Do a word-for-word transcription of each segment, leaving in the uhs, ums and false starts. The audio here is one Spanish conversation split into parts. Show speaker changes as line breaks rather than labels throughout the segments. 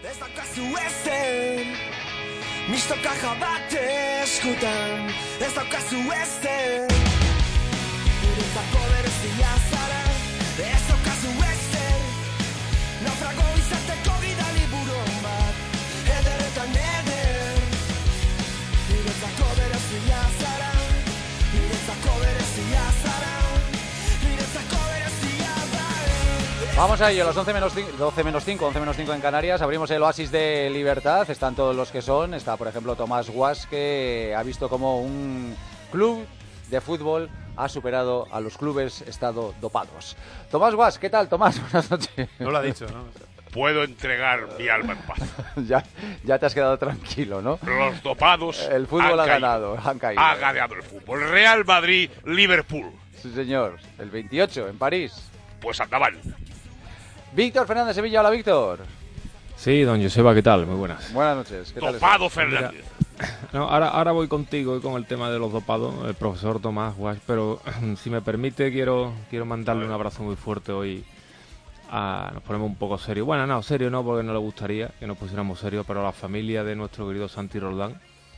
Ez daukazu ezen, misto kaja bat eskutan. Ez daukazu ezen, niretzako berezia zara. Ez daukazu ezen, naufrago izateko gidali buron bat. Ederretan eder, niretzako berezia zara. Niretzako berezia zara. Niretzako berezia zara.
Vamos a ello, las once menos cinco, doce menos cinco, once menos cinco en Canarias. Abrimos el oasis de libertad. Están todos los que son. Está, por ejemplo, Tomás Guas, que ha visto como un club de fútbol ha superado a los clubes estado dopados. Tomás Guas, ¿qué tal, Tomás? Buenas noches.
No lo ha dicho, ¿no?
Puedo entregar mi alma en paz.
ya, ya te has quedado tranquilo, ¿no?
Los dopados
El fútbol ha
han
ganado,
caído.
han caído.
Ha ganado el fútbol. Real Madrid, Liverpool.
Sí, señor. El veintiocho, en París.
Pues andaban.
Víctor Fernández Sevilla, hola, Víctor.
Sí, don Joseba, ¿qué tal? Muy buenas.
Buenas noches. ¿Qué tal
Dopado
estás?
Fernández.
No, ahora, ahora voy contigo con el tema de los dopados, el profesor Tomás Guas, pero si me permite quiero quiero mandarle un abrazo muy fuerte hoy. A, nos ponemos un poco serios. Bueno, no, serio no, porque no le gustaría que nos pusiéramos serios, pero a la familia de nuestro querido Santi Roldán,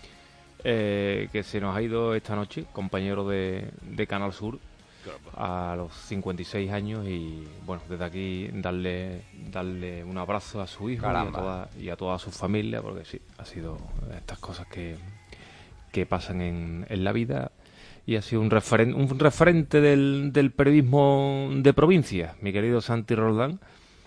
eh, que se nos ha ido esta noche, compañero de, de Canal Sur, a los cincuenta y seis años, y bueno, desde aquí darle darle un abrazo a su hijo y a, toda, y a toda su familia, porque sí, ha sido estas cosas que, que pasan en, en la vida, y ha sido un, referen un referente del, del periodismo de provincia, mi querido Santi Roldán.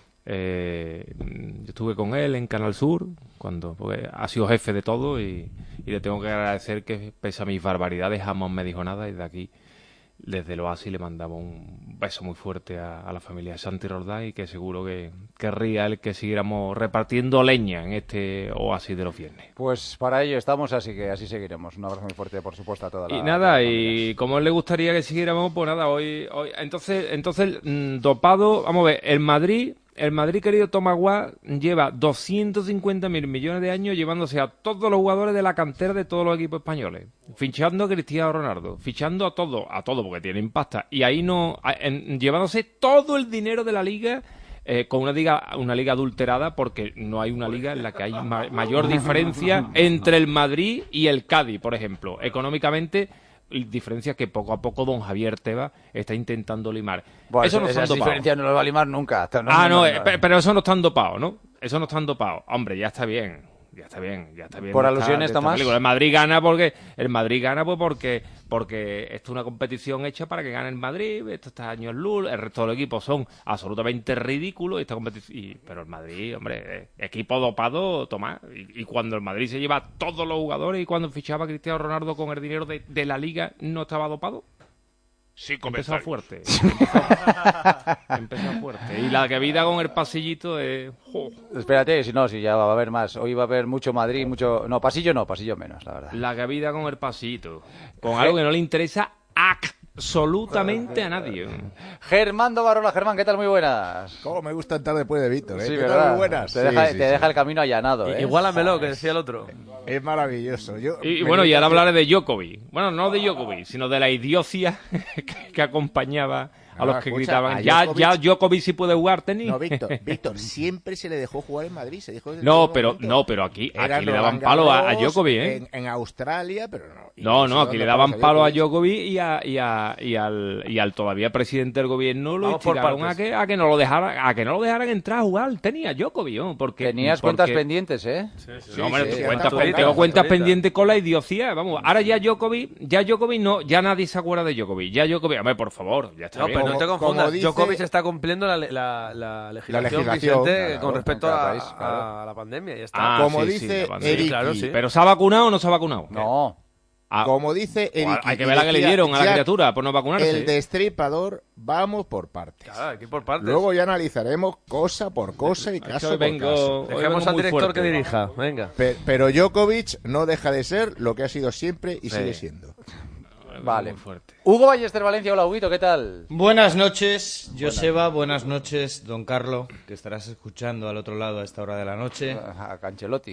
Eh, yo estuve con él en Canal Sur, cuando porque ha sido jefe de todo, y, y le tengo que agradecer que, pese a mis barbaridades, jamás me dijo nada, y de aquí, desde el Oasis, le mandamos un beso muy fuerte a, a la familia de Santi Roldán, y que seguro que querría él que siguiéramos repartiendo leña en este Oasis de los viernes.
Pues para ello estamos, así que así seguiremos. Un abrazo muy fuerte, por supuesto, a toda la...
Y nada, y como él le gustaría que siguiéramos, pues nada, hoy... hoy entonces, entonces mmm, dopado, vamos a ver, el Madrid... El Madrid, querido Tomás Guas, lleva doscientos cincuenta mil millones de años llevándose a todos los jugadores de la cantera de todos los equipos españoles. Fichando a Cristiano Ronaldo, fichando a todo, a todo porque tienen pasta. Y ahí no, en, llevándose todo el dinero de la liga, eh, con una liga, una liga adulterada, porque no hay una liga en la que hay ma mayor diferencia entre el Madrid y el Cádiz, por ejemplo. Económicamente, diferencias que poco a poco don Javier Tebas está intentando limar.
Bueno,
eso no
esas
están
diferencias no lo va a limar nunca. Hasta no,
ah, no,
no,
eh,
no.
pero eso no están dopados, ¿no? Eso no están dopados. Hombre, ya está bien. Ya está bien, ya está bien.
Por
no
alusiones,
está,
Tomás.
El Madrid gana porque el Madrid gana pues porque porque esto es una competición hecha para que gane el Madrid. Esto está años luz, el resto de los equipos son absolutamente ridículos. Esta competición, y, pero el Madrid, hombre, eh, equipo dopado, Tomás. Y, y cuando el Madrid se lleva a todos los jugadores, y cuando fichaba a Cristiano Ronaldo con el dinero de, de la Liga, ¿no estaba dopado?
Sí,
empezó fuerte. Empezó fuerte. Y la que vida con el pasillito es... ¡Oh!
Espérate, si no, si ya va a haber más. Hoy va a haber mucho Madrid, mucho... No, pasillo no, pasillo menos, la verdad.
La que vida con el pasillito. Con algo que no le interesa absolutamente a nadie.
Germán Barola, Germán, ¿qué tal? Muy buenas.
Cómo me gusta estar después de Víctor, ¿eh?
Sí,
¿Qué
¿verdad?
tal? Muy buenas.
Te deja,
sí, sí,
te
sí.
deja el camino allanado, ¿eh?
Igualamelo, que decía el otro.
Es maravilloso. Yo,
Y, y
me
bueno, y
gusta
ahora
que-
hablaré de Djokovic. Bueno, no de Djokovic, sino de la idiocia que, que acompañaba a
No,
los que
escucha,
gritaban.
a
Ya,
Djokovic-
ya Djokovic sí puede jugar tenis.
No, Víctor, Víctor, siempre se le dejó jugar en Madrid. Se dijo desde
No,
el
pero
momento.
no, pero aquí,
Era
aquí le daban
Roland
palo a, a
Garros,
Djokovic, ¿eh?
En, en Australia, pero no. Y
No,
se
no, aquí
dando
le daban
palos
palo a Djokovic y, a, y, a, y, al, y al todavía presidente del gobierno lo
Vamos por
instigaron a
partes.
que, a que no lo dejaran, a que no lo dejaran entrar a jugar al tenis a Djokovic, ¿no? Porque
Tenías
porque-
cuentas pendientes, ¿eh?
Sí, sí,
No, hombre,
sí, sí,
cuentas
hasta
pen-
por
tengo
cara,
cuentas
ahorita.
pendientes con la idiocia, vamos. Ahora ya Djokovic, ya Djokovic no, ya nadie se acuerda de Djokovic. Ya Djokovic, hombre, por favor, ya está
No,
bien.
pero no te
Como-
confundas.
como dice-
Djokovic está cumpliendo la, la, la legislación,
legislación,
vigente
claro,
con respecto
en cada
a,
país, claro.
a la pandemia. Ya está.
Ah,
Como
sí,
dice
sí, la pandemia.
Eric,
claro, sí.
¿Pero se ha vacunado o no se ha vacunado?
No.
Ah,
Como dice
o
Eric,
hay que
y
ver la que le
decía
dieron a la
Jack,
criatura por no vacunarse.
El destripador, vamos por partes.
Claro, aquí por partes.
Luego ya analizaremos cosa por cosa y
Es que
caso
hoy
por
vengo-
caso.
hoy
Dejemos
vengo
al
muy
director
fuerte.
que dirija. Venga.
Pe- Pero Djokovic no deja de ser lo que ha sido siempre y
Sí.
sigue siendo.
Vengo
Vale.
muy fuerte.
Hugo Ballester Valencia, hola, Huguito, ¿qué tal?
Buenas noches, Joseba, buenas noches, don Carlo, que estarás escuchando al otro lado a esta hora de la noche.
A Cancelotti.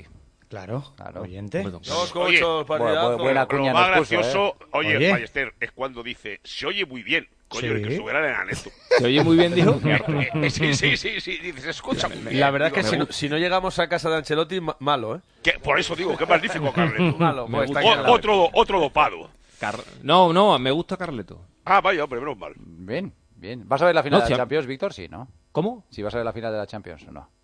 Claro,
Claro.
oyente.
Dos
Oye,
cochos,
bu-
partidazo.
buena
Pero
cuña
lo más
nos puso,
gracioso,
¿eh?
oye,
Oye.
Ballester, es cuando dice, se oye muy bien. Coño,
Sí.
el que subiera el aneto.
Se oye muy bien, dijo.
Eh, sí, sí, sí, sí, dices, escucha muy bien.
La verdad es que
Digo,
si
me
no, si no llegamos a casa de Ancelotti, ma- malo, ¿eh?
Que- por eso digo, qué magnífico Carleto.
Malo,
Me
pues está
gusta.
claro.
O- otro, otro dopado.
Car- No, no, me gusta Carleto.
Ah, vaya, hombre, menos mal.
Bien, bien. ¿Vas a ver la final
No,
de
si
la
a-
Champions, Víctor? Sí, ¿no?
¿Cómo?
Si vas a ver la final de la Champions o no.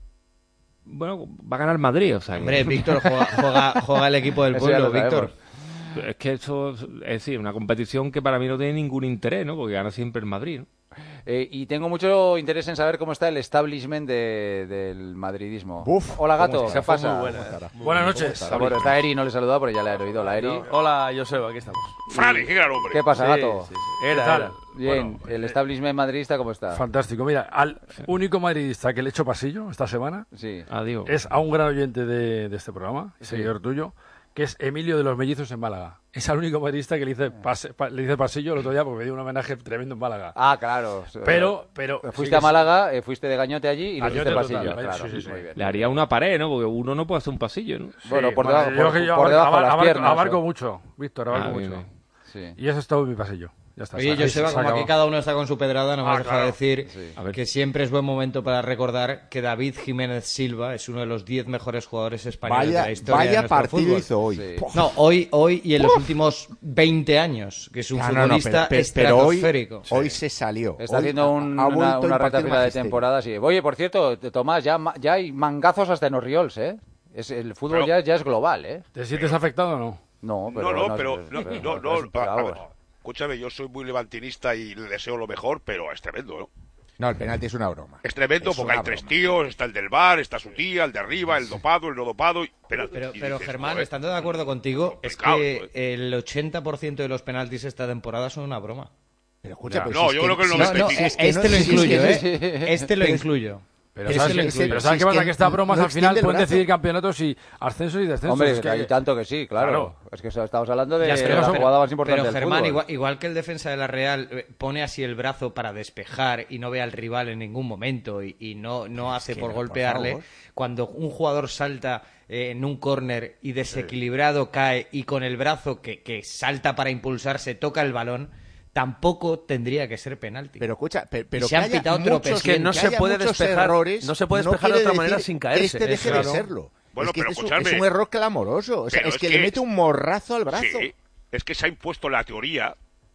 Bueno, va a ganar Madrid, o sea. que-
Hombre, Víctor juega, juega, juega el equipo del
Eso ya
pueblo,
lo sabemos.
Víctor.
Es que eso es decir, una competición que para mí no tiene ningún interés, ¿no? Porque gana siempre el Madrid, ¿no?
Eh, y tengo mucho interés en saber cómo está el establishment de- del madridismo.
Buf,
Hola, gato,
¿cómo
¿qué
está?
pasa?
Muy buena, ¿eh? Muy
Buenas
buena.
noches.
Ah, bueno, está Eri, no le he saludado, pero ya le he oído. La Eri.
No. Hola, Joseba, aquí estamos.
Frane, qué gran hombre.
¿Qué pasa,
Sí,
gato?
sí, sí. Era,
¿Qué tal?
era.
Bien,
Bueno,
el
eh,
establishment madridista, ¿cómo está?
Fantástico. Mira, al único madridista que le he hecho pasillo esta semana
Sí.
Adiós.
es a un gran oyente de, de este programa, seguidor tuyo, que es Emilio de los Mellizos en Málaga. Es al único madridista que le hice, pase- pa- le hice pasillo el otro día porque me dio un homenaje tremendo en Málaga.
Ah, claro.
Pero, pero...
Fuiste
sí que
a
es-
Málaga, eh, fuiste de gañote allí y le
Gañote
hiciste pasillo.
total,
Claro,
sí, sí, sí.
muy bien.
Le haría una pared, ¿no? Porque uno no puede hacer un pasillo, ¿no?
Bueno,
Sí,
por
bueno,
debajo,
yo
por,
que yo
por
abarco-
debajo de las
abarco-
piernas.
Abarco
¿o?
mucho, Víctor, abarco
Ah, bien,
mucho.
bien.
Sí.
Y eso es todo mi pasillo. Ya está.
Oye,
se-
Joseba,
se
como
acabó.
aquí cada uno está con su pedrada, nos
Ah,
vas a dejar
claro.
decir
Sí.
A ver.
que siempre es buen momento para recordar que David Jiménez Silva es uno de los diez mejores jugadores españoles de
Vaya,
la historia de
vaya
nuestro
partido
fútbol.
hizo hoy.
Sí.
Puf.
No, hoy, hoy y en los últimos veinte años, que es un
No, no, no,
futbolista
pero, pero- pero hoy,
estratosférico.
hoy se salió.
Está
Hoy
haciendo
ha-
un-
ha
una,
vuelto
una
a
reta
impartir
final de
magisterio.
temporada. Sí. Oye, por cierto, Tomás, ya, ma- ya hay mangazos hasta en Oriols, ¿eh? Es, el fútbol
Pero-
ya, ya es global, ¿eh?
¿Te sientes afectado o no?
No, pero...
no, no, pero, no,
pero-
no,
pero es
no,
un pegado.
a- a ver, escúchame, yo soy muy levantinista y le deseo lo mejor, pero es tremendo, ¿no?
No, el penalti es una broma.
Es tremendo
Es
porque hay
una
tres
broma.
tíos, está el del bar, está su tía, el de arriba, el dopado, el no dopado, y penalti.
Pero,
Y
pero
dices,
Germán,
joder,
estando de acuerdo contigo, es
complicado,
que el ochenta por ciento de los penaltis esta temporada son una broma.
Pero escucha,
Ya,
pero
no,
si es
yo creo que el
si-
No, no,
noventa y cinco.
es que
este
no-
lo
si es que
incluyo,
no
¿eh?
es-
Este lo
pero es-
incluyo.
Pero
Pero
¿sabes,
es
qué-
que-
pero
si
¿sabes
es
qué pasa?
que
Que esta
no-
broma
no
al final
extiende el
pueden
brazo.
decidir campeonatos y ascensos y descensos.
Hombre,
Es que-
hay tanto que sí, claro.
Claro.
Es que estamos hablando de
Ya, es que
la
no son-
jugada más importante
Pero
del
Germán,
fútbol.
igual, igual que el defensa de la Real eh, pone así el brazo para despejar y no ve al rival en ningún momento y, y no, no hace
que
por
no, por
golpearle,
favor.
cuando un jugador salta eh, en un córner y desequilibrado cae y con el brazo que, que salta para impulsarse toca el balón, tampoco tendría que ser penalti.
Pero escucha, pe- pero
se han
que haya
pitado
muchos-
tropecientos.
Que no se
haya
puede
muchos
despejar-
errores,
no se puede despejar de
quiere
otra manera
decir
sin
que
caerse.
Este deje
Claro.
de serlo.
Bueno,
es que
pero
este es un-
escuchadme.
es un error clamoroso. O sea,
Pero
es
es
que,
que-
le mete un morrazo al brazo.
Sí, es que se ha impuesto la teoría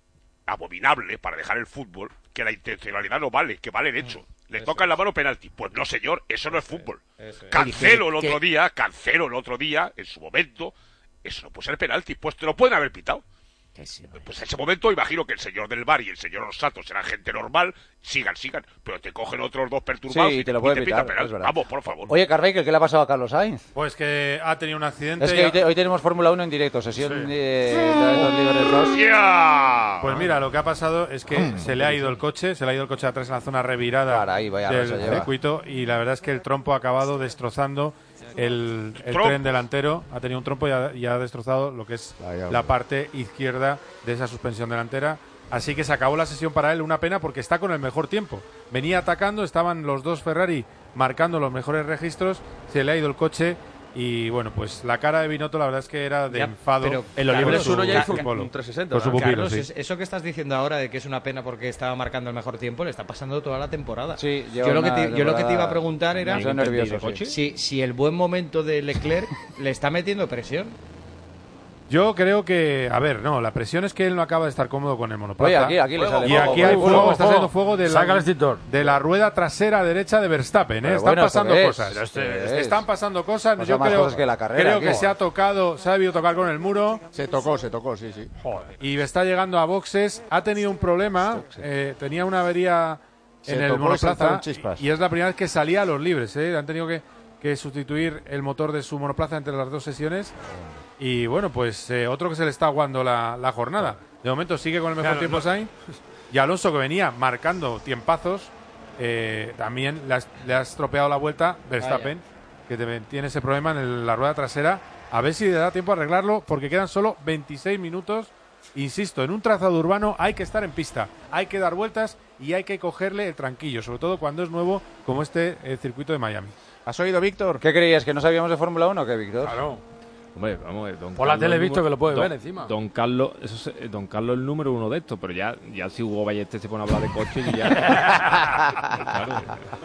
abominable para dejar el fútbol que la intencionalidad no vale, que vale el hecho. Le toca en la mano penalti. Pues no, señor, eso no es fútbol. Cancelo el
Que-
otro día, Cancelo el otro día, en su momento, eso no puede ser penalti, pues te lo pueden haber pitado. Pues en ese momento imagino que el señor del bar y el señor Orsato serán gente normal, sigan, sigan, pero te cogen otros dos perturbados
Sí,
y
te lo pueden
pitan
pitar,
penalti.
es verdad.
Vamos, por favor.
Oye, Carvajal, ¿qué le ha pasado a Carlos Sainz?
Pues que ha tenido un accidente.
Es que
y ha-
hoy, te- hoy tenemos Fórmula uno en directo, sesión
Sí.
de Talentos Libres dos.
¡Ya!
Pues mira, lo que ha pasado es que se le ha ido el coche, se le ha ido el coche atrás en la zona revirada
Caray, vaya
del
raza lleva.
circuito y la verdad es que el trompo ha acabado destrozando el, el
Trompo.
tren delantero, ha tenido un trompo y ha, y ha destrozado lo que es
Vaya,
la
hombre.
parte izquierda de esa suspensión delantera. Así que se acabó la sesión para él, una pena porque está con el mejor tiempo. Venía atacando, estaban los dos Ferrari marcando los mejores registros, se le ha ido el coche y bueno, pues la cara de Binotto la verdad es que era de
Ya,
enfado.
pero
En los libres
con
uno
su-
ya hizo
con su
un,
polo.
un trescientos sesenta.
Con su
¿no?
pupilo,
Carlos,
sí.
es- eso que estás diciendo ahora de que es una pena porque estaba marcando el mejor tiempo, le está pasando toda la temporada.
Sí, lleva
yo, lo que
una
te, yo lo que te iba a
temporada-
preguntar era
Me pone nervioso, sí.
si, si el buen momento de Leclerc le está metiendo presión.
Yo creo que, a ver, no, la presión es que él no acaba de estar cómodo con el monoplaza.
Oye, aquí, aquí le sale
Y
fuego,
aquí
fuego,
hay fuego,
fuego.
está saliendo fuego de
Saca el
la,
extintor.
de la rueda trasera derecha de Verstappen, ¿eh?
Pero
Están
bueno, ¿esto
pasando
qué es?
cosas.
¿Esto qué es?
Están pasando cosas.
Pasa
Yo
más
creo,
cosas que la carrera,
creo
aquí.
que se ha tocado, se ha debido tocar con el muro
Se tocó, se tocó, sí, sí.
y está llegando a boxes. Ha tenido un problema, eh, tenía una avería
Se
en el
tocó y
monoplaza
saltaron chispas.
y es la primera vez que salía a los libres, ¿eh? Han tenido que, que sustituir el motor de su monoplaza entre las dos sesiones. Y bueno, pues eh, otro que se le está aguando la, la jornada. De momento sigue con el mejor
Claro,
tiempo
no-
Sainz. Y Alonso, que venía marcando tiempazos, eh, también le ha, le ha estropeado la vuelta Verstappen, que te- tiene ese problema en el- la rueda trasera. A ver si le da tiempo a arreglarlo, porque quedan solo veintiséis minutos. Insisto, en un trazado urbano hay que estar en pista, hay que dar vueltas y hay que cogerle el tranquillo, sobre todo cuando es nuevo como este eh, circuito de Miami.
¿Has oído, Víctor?
¿Qué creías? ¿Que no sabíamos de Fórmula uno o qué, Víctor?
Claro.
Hombre, vamos a ver, don
Por la
Carlos,
tele he
el
visto
número-
que lo puedes
don-
ver encima.
Don Carlos, eso se- don Carlos es el número uno de esto, pero ya, ya si Hugo Ballester se pone a hablar de coches y ya. Claro.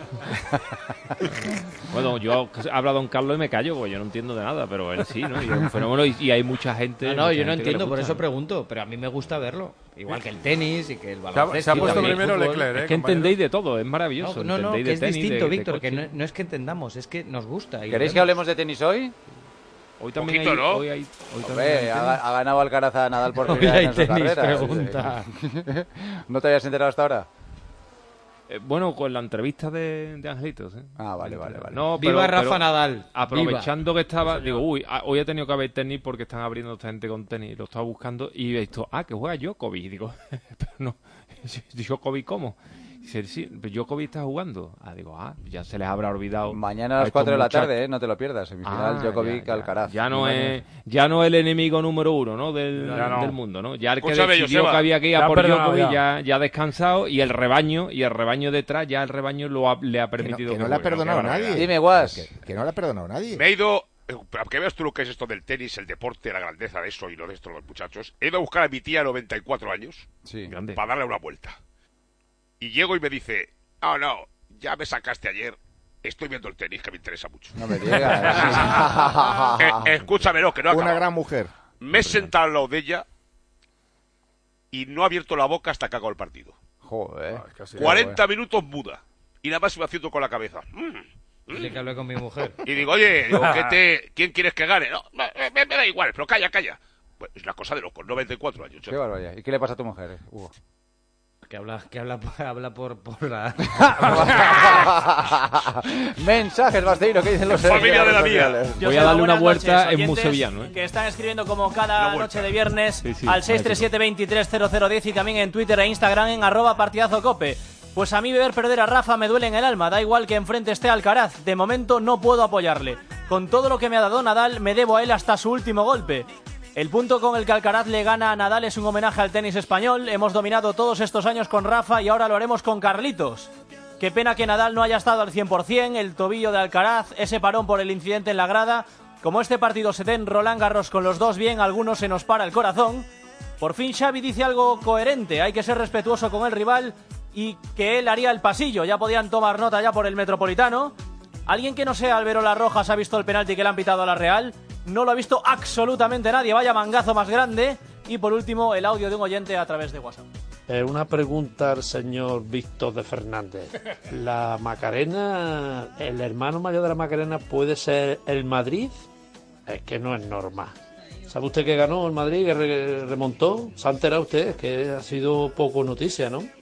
Bueno, yo hablo a don Carlos y me callo, porque yo no entiendo de nada, pero él sí, ¿no? Y es un fenómeno y, y hay mucha gente.
No, no,
mucha
yo no
gente que le
entiendo, por
gusta.
eso pregunto, pero a mí me gusta verlo. Igual que el tenis y que el
Se ha,
baloncesto.
se ha
y
puesto
también el
primero
fútbol.
Leclerc, ¿eh?
Es que
compañero?
entendéis de todo, es maravilloso.
No, no, no,
entendéis
que
de
es
tenis,
distinto,
de- de
Víctor, que
coche.
no, no es que entendamos, es que nos gusta. y
¿Queréis que
vemos.
hablemos de tenis hoy?
Hoy también
Poquito,
hay,
¿no?
hoy hay, hoy también
Hombre,
hay
ha,
tenis.
ha ganado Alcaraz a Nadal por
Hoy
primera vez
hay
en su
tenis,
carrera.
pregunta.
¿No te habías enterado hasta ahora?
Eh, bueno, con la entrevista de, de Angelitos. ¿eh?
Ah, vale, vale, vale.
No,
Viva
pero-
Rafa
pero
Nadal.
Aprovechando que estaba, digo, uy, ah, hoy he tenido que haber tenis porque están abriendo esta gente con tenis. Lo estaba buscando y he visto, ah, que juega Djokovic. Y digo, pero no, ¿Djokovic cómo? Dice, sí, pero Djokovic está jugando. Ah, digo, ah, ya se les habrá olvidado.
Mañana a
a
las
estos
cuatro de la
muchachos.
tarde, ¿eh? No te lo pierdas. Semifinal
Ah,
Djokovic
ya, ya.
Alcaraz.
Ya no
Mañana.
es ya no es el enemigo número uno, ¿no? Del,
Ya no.
del mundo, ¿no? Ya el que
Escúchame,
decidió
Joseba.
que había que ir
Ya
a
ha
por
perdonado
Djokovic
ya.
ya, ya ha descansado y el rebaño y el rebaño detrás ya el rebaño lo ha- le ha
Que no,
permitido
que no le ha
juegue, ¿no?
perdonado
Qué
nadie.
barbaridad.
Dime, Guas.
Que, que no le ha perdonado nadie.
Me he ido, eh, para que veas tú lo que es esto del tenis, el deporte, la grandeza de eso y lo de esto de los muchachos. He ido a buscar a mi tía, noventa y cuatro años,
Sí.
Grande.
para darle una vuelta. Y llego y me dice, oh no, ya me sacaste ayer, estoy viendo el tenis, que me interesa mucho.
No me digas.
Eh, escúchame, no, que no
Una
acaba.
gran mujer.
Me he sentado al lado de ella y no ha abierto la boca hasta que acabó el partido.
Joder.
Ah, es que así-
cuarenta minutos muda. Y nada más iba haciendo con la cabeza. Mm.
Dile que hablé con mi mujer.
Y digo, oye, digo, ¿qué te... ¿quién quieres que gane? No, me, me- me da igual, pero calla, calla. Pues es una cosa de locos, noventa y cuatro años.
Qué barbaridad. ¿Y qué le pasa a tu mujer, eh, Hugo?
Que habla, que habla, por- habla por, por la...
Mensajes, Basteiro, ¿qué dicen los
Familia de la
redes
mía.
sociales?
Voy a darle una
Buenas
vuelta
noches,
en
oyentes
musevillano, ¿eh?
que están escribiendo como cada
Una vuelta.
noche de viernes
Sí, sí,
al seis tres siete, veintitrés cero cero diez y también en Twitter e Instagram en arroba partidazo cope. Pues a mí ver perder a Rafa me duele en el alma, da igual que enfrente esté Alcaraz, de momento no puedo apoyarle. Con todo lo que me ha dado Nadal, me debo a él hasta su último golpe. El punto con el que Alcaraz le gana a Nadal es un homenaje al tenis español, hemos dominado todos estos años con Rafa y ahora lo haremos con Carlitos. Qué pena que Nadal no haya estado al cien por cien, el tobillo de Alcaraz, ese parón por el incidente en la grada. Como este partido se dé en Roland Garros con los dos bien, a algunos se nos para el corazón. Por fin Xavi dice algo coherente, hay que ser respetuoso con el rival y que él haría el pasillo, ya podían tomar nota ya por el Metropolitano. ¿Alguien que no sea Alberola Rojas ha visto el penalti que le han pitado a la Real? No lo ha visto absolutamente nadie, vaya mangazo más grande. Y por último, el audio de un oyente a través de WhatsApp.
Eh, una pregunta al señor Víctor de Fernández. ¿La Macarena, el hermano mayor de la Macarena puede ser el Madrid? Es que no es normal. ¿Sabe usted que ganó el Madrid, que re- remontó? ¿Se ha enterado usted? Que ha sido poco noticia, ¿no?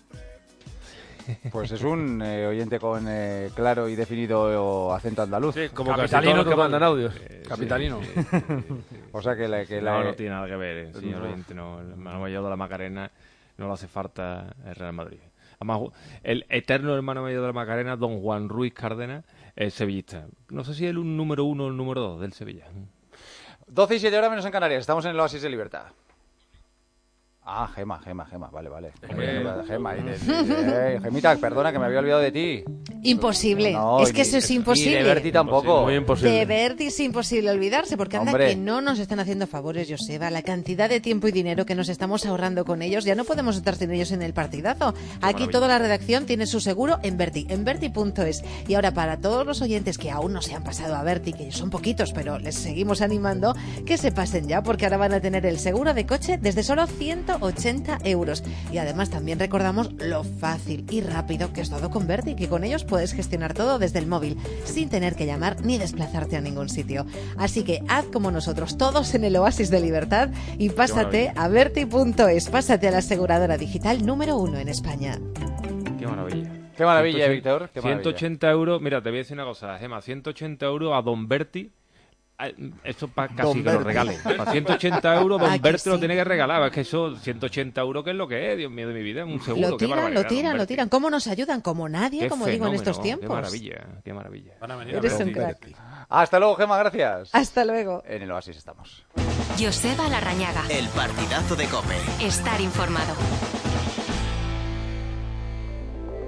Pues es un eh, oyente con eh, claro y definido acento andaluz.
Sí, como casi
Capitalino
todos los que
total.
mandan audios.
Capitalino.
O sea que la... Que la
No, no tiene nada que ver, eh, señor
No.
oyente, no. El hermano mayor de la Macarena no le hace falta el Real Madrid. Además, el eterno hermano mayor de la Macarena, don Juan Ruiz Cárdenas, es sevillista. No sé si es el número uno o el número dos del Sevilla.
doce y siete horas menos en Canarias, estamos en el Oasis de Libertad. Ah, Gema, Gema, Gema, vale, vale.
Hombre.
Gema, y de- de- eh, Gemita, perdona que me había olvidado de ti.
Imposible.
No,
es que
y-
eso es
Y
imposible.
de Berti tampoco.
Muy imposible.
De Berti es imposible olvidarse, porque anda
Hombre.
que no nos están haciendo favores, Joseba. La cantidad de tiempo y dinero que nos estamos ahorrando con ellos, ya no podemos estar sin ellos en el partidazo. Aquí
maravilla.
toda la redacción tiene su seguro en Berti, en berti punto es. Y ahora, para todos los oyentes que aún no se han pasado a Berti, que son poquitos, pero les seguimos animando, que se pasen ya, porque ahora van a tener el seguro de coche desde solo ciento ochenta euros. Y además también recordamos lo fácil y rápido que es todo con Berti, que con ellos puedes gestionar todo desde el móvil, sin tener que llamar ni desplazarte a ningún sitio. Así que haz como nosotros, todos en el Oasis de Libertad, y pásate a berti punto es. Pásate a la aseguradora digital número uno en España.
Qué maravilla.
Qué maravilla,
ciento ochenta
Víctor. Qué maravilla.
ciento ochenta euros, mira, te voy a decir una cosa, Gemma, ciento ochenta euros a Don Berti. ah, Esto para casi
Don
que lo
Berti.
regale. Para ciento ochenta euros, Don
Ah, que
Berti lo
sí.
tiene que regalar. Es que eso, ciento ochenta euros, ¿qué es lo que es? Dios mío de mi vida, un seguro.
Lo
qué
tiran,
barbaridad,
lo
Don
tiran, lo
Berti.
tiran. ¿Cómo nos ayudan? Como nadie,
Qué
como digo en estos
fenómeno,
tiempos.
Qué maravilla, qué maravilla.
Van a venir a
Eres
ver.
un crack.
Hasta luego, Gema, gracias.
Hasta luego.
En el Oasis estamos.
Joseba Larrañaga.
El partidazo de COPE.
Estar informado.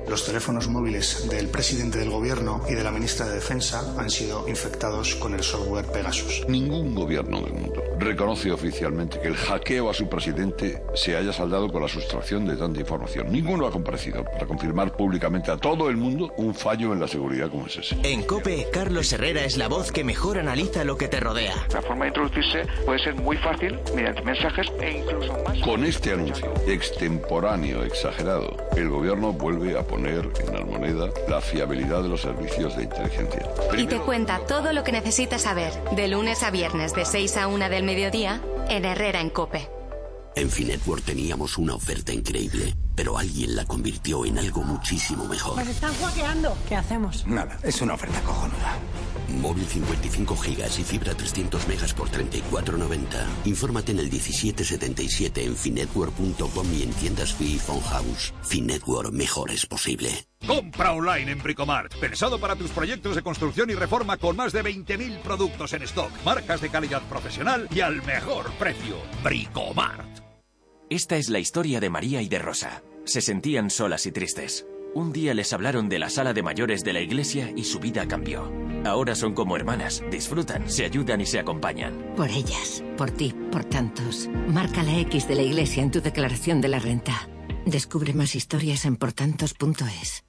Los teléfonos móviles del presidente del gobierno y de la ministra de Defensa han sido infectados con el software Pegasus.
Ningún gobierno del mundo reconoce oficialmente que el hackeo a su presidente se haya saldado con la sustracción de tanta información. Ninguno ha comparecido para confirmar públicamente a todo el mundo un fallo en la seguridad como es ese.
En COPE, Carlos Herrera es la voz que mejor analiza lo que te rodea.
La forma de introducirse puede ser muy fácil mediante mensajes e incluso más.
Con este anuncio extemporáneo, exagerado, el gobierno vuelve a poner en Almoneda la fiabilidad de los servicios de inteligencia.
Y te cuenta todo lo que necesitas saber, de lunes a viernes de seis a una del mediodía, en Herrera en COPE.
En Finetwork teníamos una oferta increíble, pero alguien la convirtió en algo muchísimo mejor.
Nos están hackeando. ¿Qué hacemos?
Nada, es una oferta cojonuda. Móvil cincuenta y cinco gigas y fibra trescientos megas por treinta y cuatro noventa. Infórmate en el diecisiete setenta y siete en finetwork punto com y en tiendas Fi y Phone House. Finetwork, mejor es posible.
Compra online en Bricomart. Pensado para tus proyectos de construcción y reforma con más de veinte mil productos en stock. Marcas de calidad profesional y al mejor precio. Bricomart.
Esta es la historia de María y de Rosa. Se sentían solas y tristes. Un día les hablaron de la sala de mayores de la iglesia y su vida cambió. Ahora son como hermanas, disfrutan, se ayudan y se acompañan.
Por ellas, por ti, por tantos. Marca la X de la iglesia en tu declaración de la renta. Descubre más historias en portantos punto es.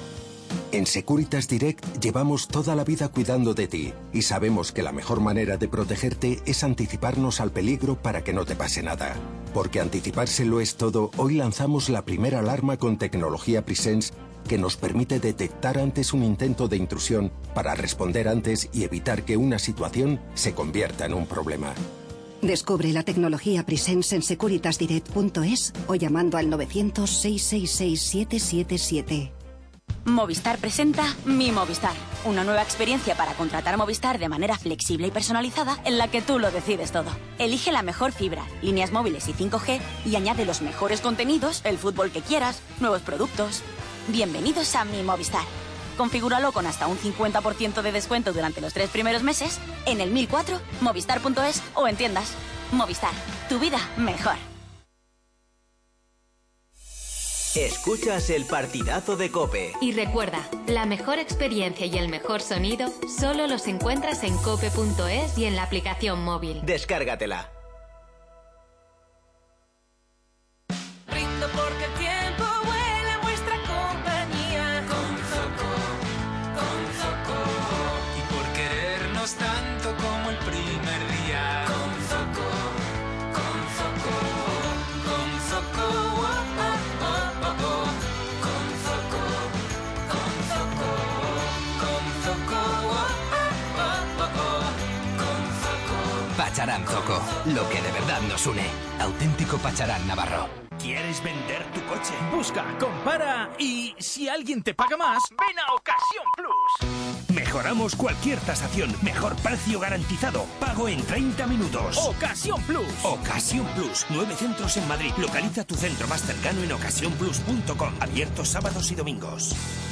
En Securitas Direct llevamos toda la vida cuidando de ti y sabemos que la mejor manera de protegerte es anticiparnos al peligro para que no te pase nada. Porque anticipárselo es todo, hoy lanzamos la primera alarma con tecnología Presence que nos permite detectar antes un intento de intrusión para responder antes y evitar que una situación se convierta en un problema.
Descubre la tecnología Presence en securitas direct punto es o llamando al novecientos, seiscientos sesenta y seis, siete siete siete.
Movistar presenta Mi Movistar, una nueva experiencia para contratar Movistar de manera flexible y personalizada en la que tú lo decides todo. Elige la mejor fibra, líneas móviles y cinco G y añade los mejores contenidos, el fútbol que quieras, nuevos productos. Bienvenidos a Mi Movistar. Configúralo con hasta un cincuenta por ciento de descuento durante los tres primeros meses en el mil cuatro, movistar punto es o en tiendas. Movistar, tu vida mejor.
Escuchas el partidazo de COPE.
Y recuerda, la mejor experiencia y el mejor sonido solo los encuentras en cope punto es y en la aplicación móvil.
Descárgatela.
Brindo porque el tiempo vuela en vuestra compañía. Con Zoco, con Zoco. Y por querernos tanto como el primer día. Con Zoco, con Zoco, con Zoco. Oh, oh, oh, oh. Con Zoco, con Zoco, con Zoco. Oh, oh, oh, oh. Con Zoco.
Pacharán Zoco, lo que de verdad nos une. Auténtico Pacharán Navarro.
¿Quieres vender tu coche? Busca, compara y si alguien te paga más, ven a Ocasión Plus. Mejoramos cualquier tasación, mejor precio garantizado, pago en treinta minutos. Ocasión Plus. Ocasión Plus, nueve centros en Madrid. Localiza tu centro más cercano en ocasión plus punto com. Abiertos sábados y domingos.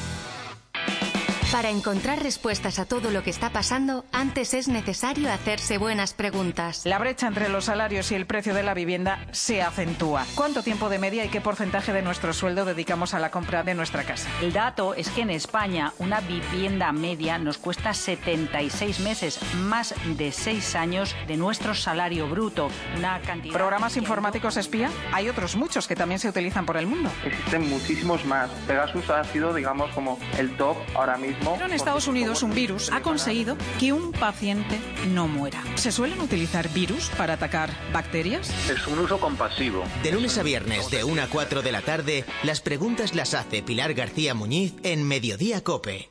Para encontrar respuestas a todo lo que está pasando, antes es necesario hacerse buenas preguntas.
La brecha entre los salarios y el precio de la vivienda se acentúa. ¿Cuánto tiempo de media y qué porcentaje de nuestro sueldo dedicamos a la compra de nuestra casa?
El dato es que en España una vivienda media nos cuesta setenta y seis meses, más de seis años de nuestro salario bruto. Una cantidad...
¿Programas informáticos espía? Hay otros muchos que también se utilizan por el mundo.
Existen muchísimos más. Pegasus ha sido, digamos, como el top ahora mismo.
Pero en Estados Unidos un virus ha conseguido que un paciente no muera. ¿Se suelen utilizar virus para atacar bacterias?
Es un uso compasivo.
De lunes a viernes, de una a cuatro de la tarde, las preguntas las hace Pilar García Muñiz en Mediodía COPE.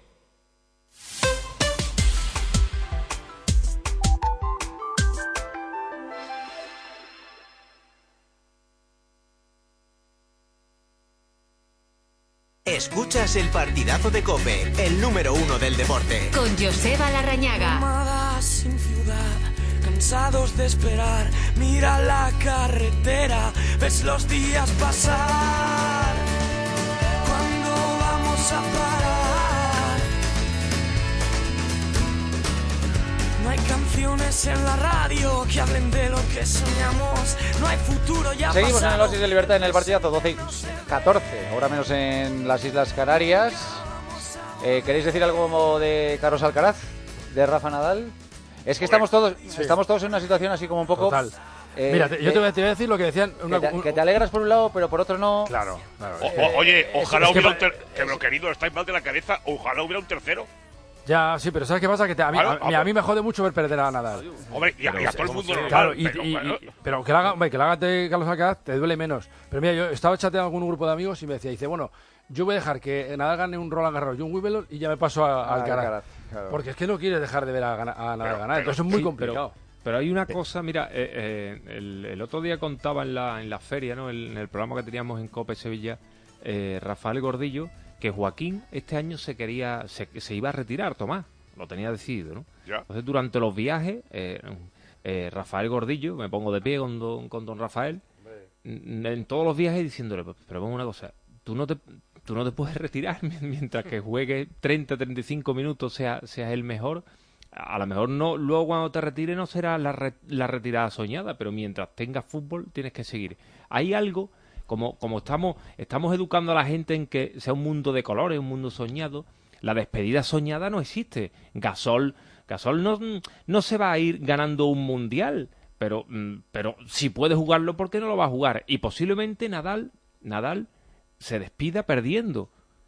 Escuchas el partidazo de COPE, el número uno del deporte.
Con Joseba Larrañaga.
Llamadas sin ciudad, cansados de esperar. Mira la carretera, ves los días pasar. ¿Cuándo vamos a parar? No hay canción canciones en la radio que hablen de lo que soñamos. No hay futuro ya
Seguimos
pasado.
en el Oasis de Libertad en el partidazo doce y catorce, ahora menos en las Islas Canarias. Eh, ¿Queréis decir algo como de Carlos Alcaraz, de Rafa Nadal? Es que estamos todos, sí. estamos todos en una situación así como un poco...
Total.
Eh,
Mira, te, yo te voy, a, te voy a decir lo que decían... Una,
que, te,
un,
que te alegras por un lado, pero por otro no.
Claro, claro.
O, o, oye, ojalá
es que,
hubiera un ter... que, pero querido, estáis mal de la cabeza, ojalá hubiera un tercero.
Ya, sí, pero ¿sabes qué pasa? Que te, a, mí, a, a, a mí me jode mucho ver perder a Nadal.
Hombre, y a, y a todo el mundo normal.
Claro, y,
pero,
y,
bueno.
y, pero que la haga, hombre, que la haga de Carlos Alcaraz te duele menos. Pero mira, yo estaba chateando con un grupo de amigos y me decía, dice, bueno, yo voy a dejar que Nadal gane un Roland Garros y un Wimbledon y ya me paso a, a Alcaraz. Alcaraz claro. Porque es que no quieres dejar de ver a, a Nadal pero, ganar, entonces es muy sí, complicado.
Pero, pero hay una cosa, mira, eh, eh, el, el otro día contaba en la, en la feria, ¿no? El, en el programa que teníamos en COPE Sevilla, eh, Rafael Gordillo, que Joaquín este año se quería, se, se iba a retirar, Tomás, lo tenía decidido, ¿no? Ya. Entonces durante los viajes, eh, eh, Rafael Gordillo, me pongo de pie con don, con don Rafael, en, en todos los viajes diciéndole, pero vamos una cosa, tú no te... Tú no te puedes retirar mientras que juegues treinta, treinta y cinco minutos, sea, seas el mejor. A lo mejor no, luego cuando te retires no será la, re, la retirada soñada, pero mientras tengas fútbol tienes que seguir. Hay algo, como, como estamos, estamos educando a la gente en que sea un mundo de colores, un mundo soñado, la despedida soñada no existe. Gasol, Gasol no, no se va a ir ganando un mundial, pero, pero si puede jugarlo, ¿por qué no lo va a jugar? Y posiblemente Nadal, Nadal se despida perdiendo.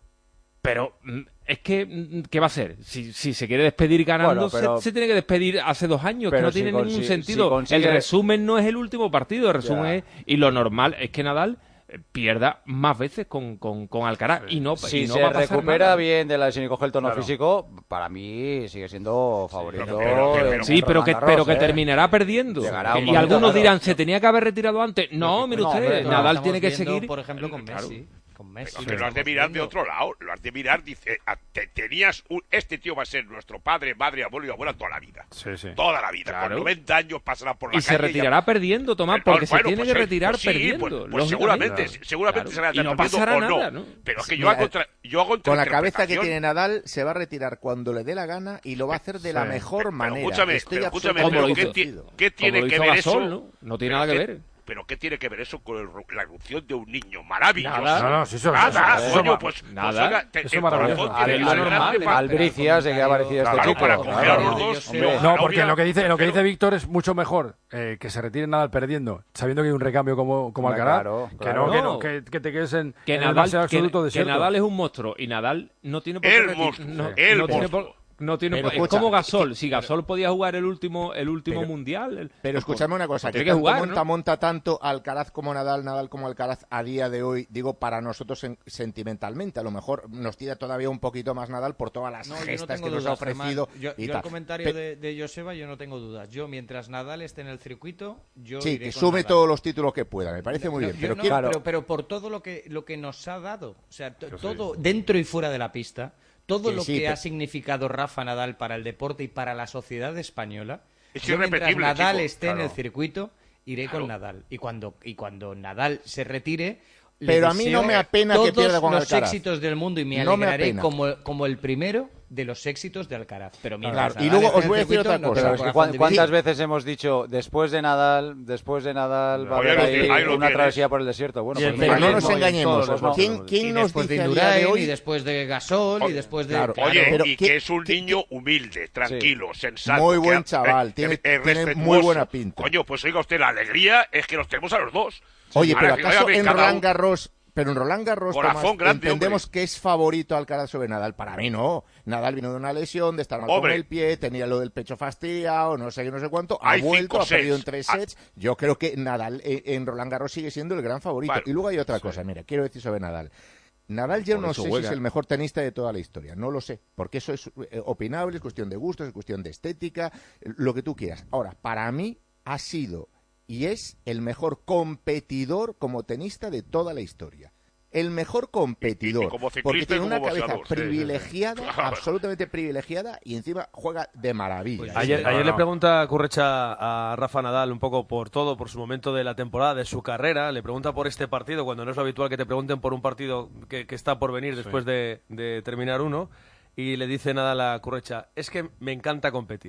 Pero es que, ¿qué va a hacer? Si, si se quiere despedir ganando, bueno, pero, se, se tiene que despedir hace dos años, que no si tiene ningún sentido. Si consigue... El resumen no es el último partido, el resumen ya. es... Y lo normal es que Nadal pierda más veces con, con, con Alcaraz. Sí. Y no,
si
y no
se
va a pasar
recupera
nada.
bien de la lesión y coge el tono claro. físico, para mí sigue siendo favorito.
Sí, pero, pero, pero, sí, pero que, Garros, pero que ¿eh? terminará perdiendo. Llegará y algunos claro. dirán, ¿se tenía que haber retirado antes? No, mire usted, no, Nadal tiene que seguir.
Por ejemplo, con Messi. Claro. Con Messi,
pero lo has de mirar de otro lado, lo has de mirar, dice, te, tenías un, este tío va a ser nuestro padre, madre, abuelo y abuela toda la vida.
Sí, sí.
Toda la vida. Claro. Con noventa años pasará por la
y
calle.
Y se retirará ya... perdiendo, Tomás, porque bueno, se tiene pues, que retirar
pues sí,
perdiendo.
Pues, pues seguramente,
claro.
seguramente
claro.
se retirará perdiendo
no
o no.
Nada, ¿no?
Pero es que
Mira,
yo hago, tra- yo hago
con la cabeza que tiene Nadal, se va a retirar cuando le dé la gana y lo va a hacer de sí. la mejor pero, manera.
Pero escúchame,
Estoy
pero, escúchame
pero
¿qué, ti- ¿qué tiene que ver
Gasol,
eso?
¿no? No tiene nada que ver.
¿Pero qué tiene que ver eso con el, la erupción de un niño? Maravilloso.
Nada, no, no, si eso,
nada,
eso,
coño,
eso,
pues,
nada.
Pues, oiga, te,
eso
el
maravilloso.
tiene
Al, normal, Albricias, de que ha aparecido este
claro,
chico.
Para coger a los dos,
no, no, porque lo que dice, lo que dice Víctor es mucho mejor eh, que se retire Nadal perdiendo, sabiendo que hay un recambio como, como Alcaraz, claro,
claro.
que no, que, no que, que te quedes en,
que
en
Nadal,
el base absoluto
que,
desierto.
Que Nadal es un monstruo y Nadal no tiene por qué
el monstruo,
no,
el
no
monstruo.
Tiene por, No tiene
pero
es
escucha,
como Gasol.
que,
si Gasol pero, podía jugar el último el último
pero,
mundial. El,
pero escúchame una cosa, que,
que jugar,
monta,
¿no?
monta tanto Alcaraz como Nadal, Nadal como Alcaraz a día de hoy, digo, para nosotros en, sentimentalmente. A lo mejor nos tira todavía un poquito más Nadal por todas las no, gestas no que dudas, nos ha ofrecido.
Yo,
y
yo
tal.
el comentario Pe de, de Joseba, yo no tengo dudas. Yo, mientras Nadal esté en el circuito, yo
sí,
iré
que
con
sume
Nadal.
todos los títulos que pueda. Me parece muy
no,
bien. Pero,
no,
quiero...
pero, pero por todo lo que, lo que nos ha dado. O sea, todo dentro y fuera de la pista. Todo sí, lo sí, que pero... ha significado Rafa Nadal para el deporte y para la sociedad española,
es
yo mientras Nadal
chico,
esté claro. en el circuito, iré claro. con Nadal. Y cuando, y cuando Nadal se retire,
pero a mí no me apena que pierda con
Alcaraz. Todos los
Alcaraz.
éxitos del mundo y me
no
alegraré
me
como, como el primero de los éxitos de Alcaraz. Pero mientras
claro. Y luego os voy a decir otra cosa.
No es que ¿Cuántas veces hemos dicho después de Nadal, después de Nadal va a haber ahí ahí una travesía por el desierto? Bueno,
pues pero no nos engañemos. ¿Quién, quién nos
dice
de
a día de hoy? Y después de Gasol y después de...
Claro, oye, pero y que es un niño humilde, tranquilo, sí. sensato.
Muy buen chaval, tiene, tiene muy buena pinta.
Coño, pues oiga usted, la alegría es que los tenemos a los dos.
Oye, pero ¿acaso en Roland Garros... Pero en Roland Garros,
Tomás, grande,
entendemos
hombre.
que es favorito Alcaraz sobre Nadal. Para mí no. Nadal vino de una lesión, de estar mal hombre. con el pie, tenía lo del pecho fastidiado, no sé qué, no sé cuánto. Ha
hay
vuelto, ha
sets.
perdido en tres sets. Ah. Yo creo que Nadal eh, en Roland Garros sigue siendo el gran favorito. Bueno, y luego hay otra sí. cosa, mira, quiero decir sobre Nadal. Nadal yo no sé juega. si es el mejor tenista de toda la historia, no lo sé, porque eso es eh, opinable, es cuestión de gustos, es cuestión de estética, lo que tú quieras. Ahora, para mí ha sido y es el mejor competidor como tenista de toda la historia. El mejor competidor,
y, y como
porque tiene una cabeza
boxeador,
privilegiada,
sí, sí, sí.
absolutamente privilegiada, y encima juega de maravilla.
Pues ayer,
sí,
ayer
no,
le
no.
pregunta Currecha a Rafa Nadal un poco por todo, por su momento de la temporada, de su carrera, le pregunta por este partido, cuando no es lo habitual que te pregunten por un partido que, que está por venir después sí. de, de terminar uno, y le dice Nadal a Currecha, es que me encanta competir.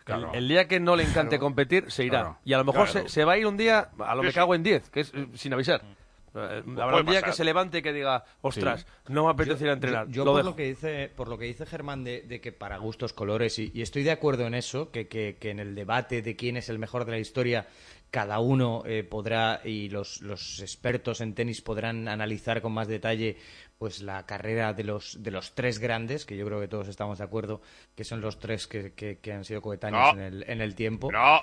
Claro. El, el día que no le encante claro. competir, se irá. Claro. Y a lo mejor claro. se, se va a ir un día, a lo sí, me cago en diez, que es eh, sin avisar. Eh, habrá un día pasar. que se levante y que diga, ostras, sí. no me apetece ir a entrenar.
Yo, yo
lo
por,
dejo.
lo que dice, por lo que dice Germán de, de que para gustos colores, y, y estoy de acuerdo en eso, que, que, que en el debate de quién es el mejor de la historia, cada uno eh, podrá, y los, los expertos en tenis podrán analizar con más detalle pues la carrera de los de los tres grandes, que yo creo que todos estamos de acuerdo que son los tres que, que, que han sido coetáneos
no.
en, el, en el tiempo.
No,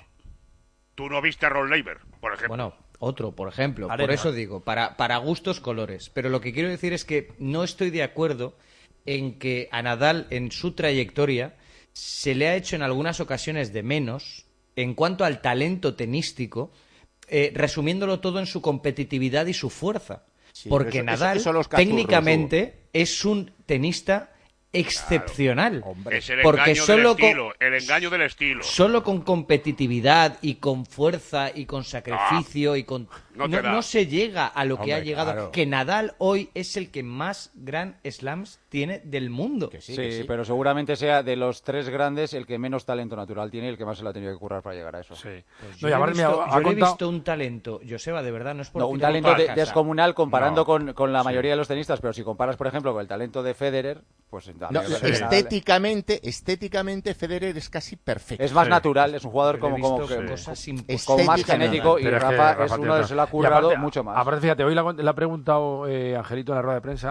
tú no viste a Ron Laver, por ejemplo.
Bueno, otro, por ejemplo.
Arena.
Por eso digo, para, para gustos colores. Pero lo que quiero decir es que no estoy de acuerdo en que a Nadal, en su trayectoria, se le ha hecho en algunas ocasiones de menos en cuanto al talento tenístico, eh, resumiéndolo todo en su competitividad y su fuerza. Sí, porque eso, Nadal, eso, eso técnicamente, es un tenista excepcional.
Claro, es el
porque
engaño
solo
del estilo,
con,
el engaño del estilo.
Solo con competitividad y con fuerza y con sacrificio no, y con no, no, no se llega a lo Hombre, que ha llegado. Claro. Que Nadal hoy es el que más Grand Slams tiene del mundo.
Que sí, sí, que sí, pero seguramente sea de los tres grandes el que menos talento natural tiene y el que más se lo ha tenido que currar para llegar a eso.
Sí. Pues yo no, he visto, ha, ha yo contado... he visto un talento, Joseba, de verdad, no es por
no, un talento de, descomunal comparando no. con, con la mayoría sí. de los tenistas, pero si comparas, por ejemplo, con el talento de Federer, pues
no, estéticamente, estéticamente Federer es casi perfecto.
Es más sí. natural, es un jugador como, como,
sí.
que, como más genético y Rafa, es, que, Rafa es uno que se lo ha currado
aparte,
mucho más.
Aparte, fíjate, hoy le ha preguntado eh, Angelito en la rueda de prensa,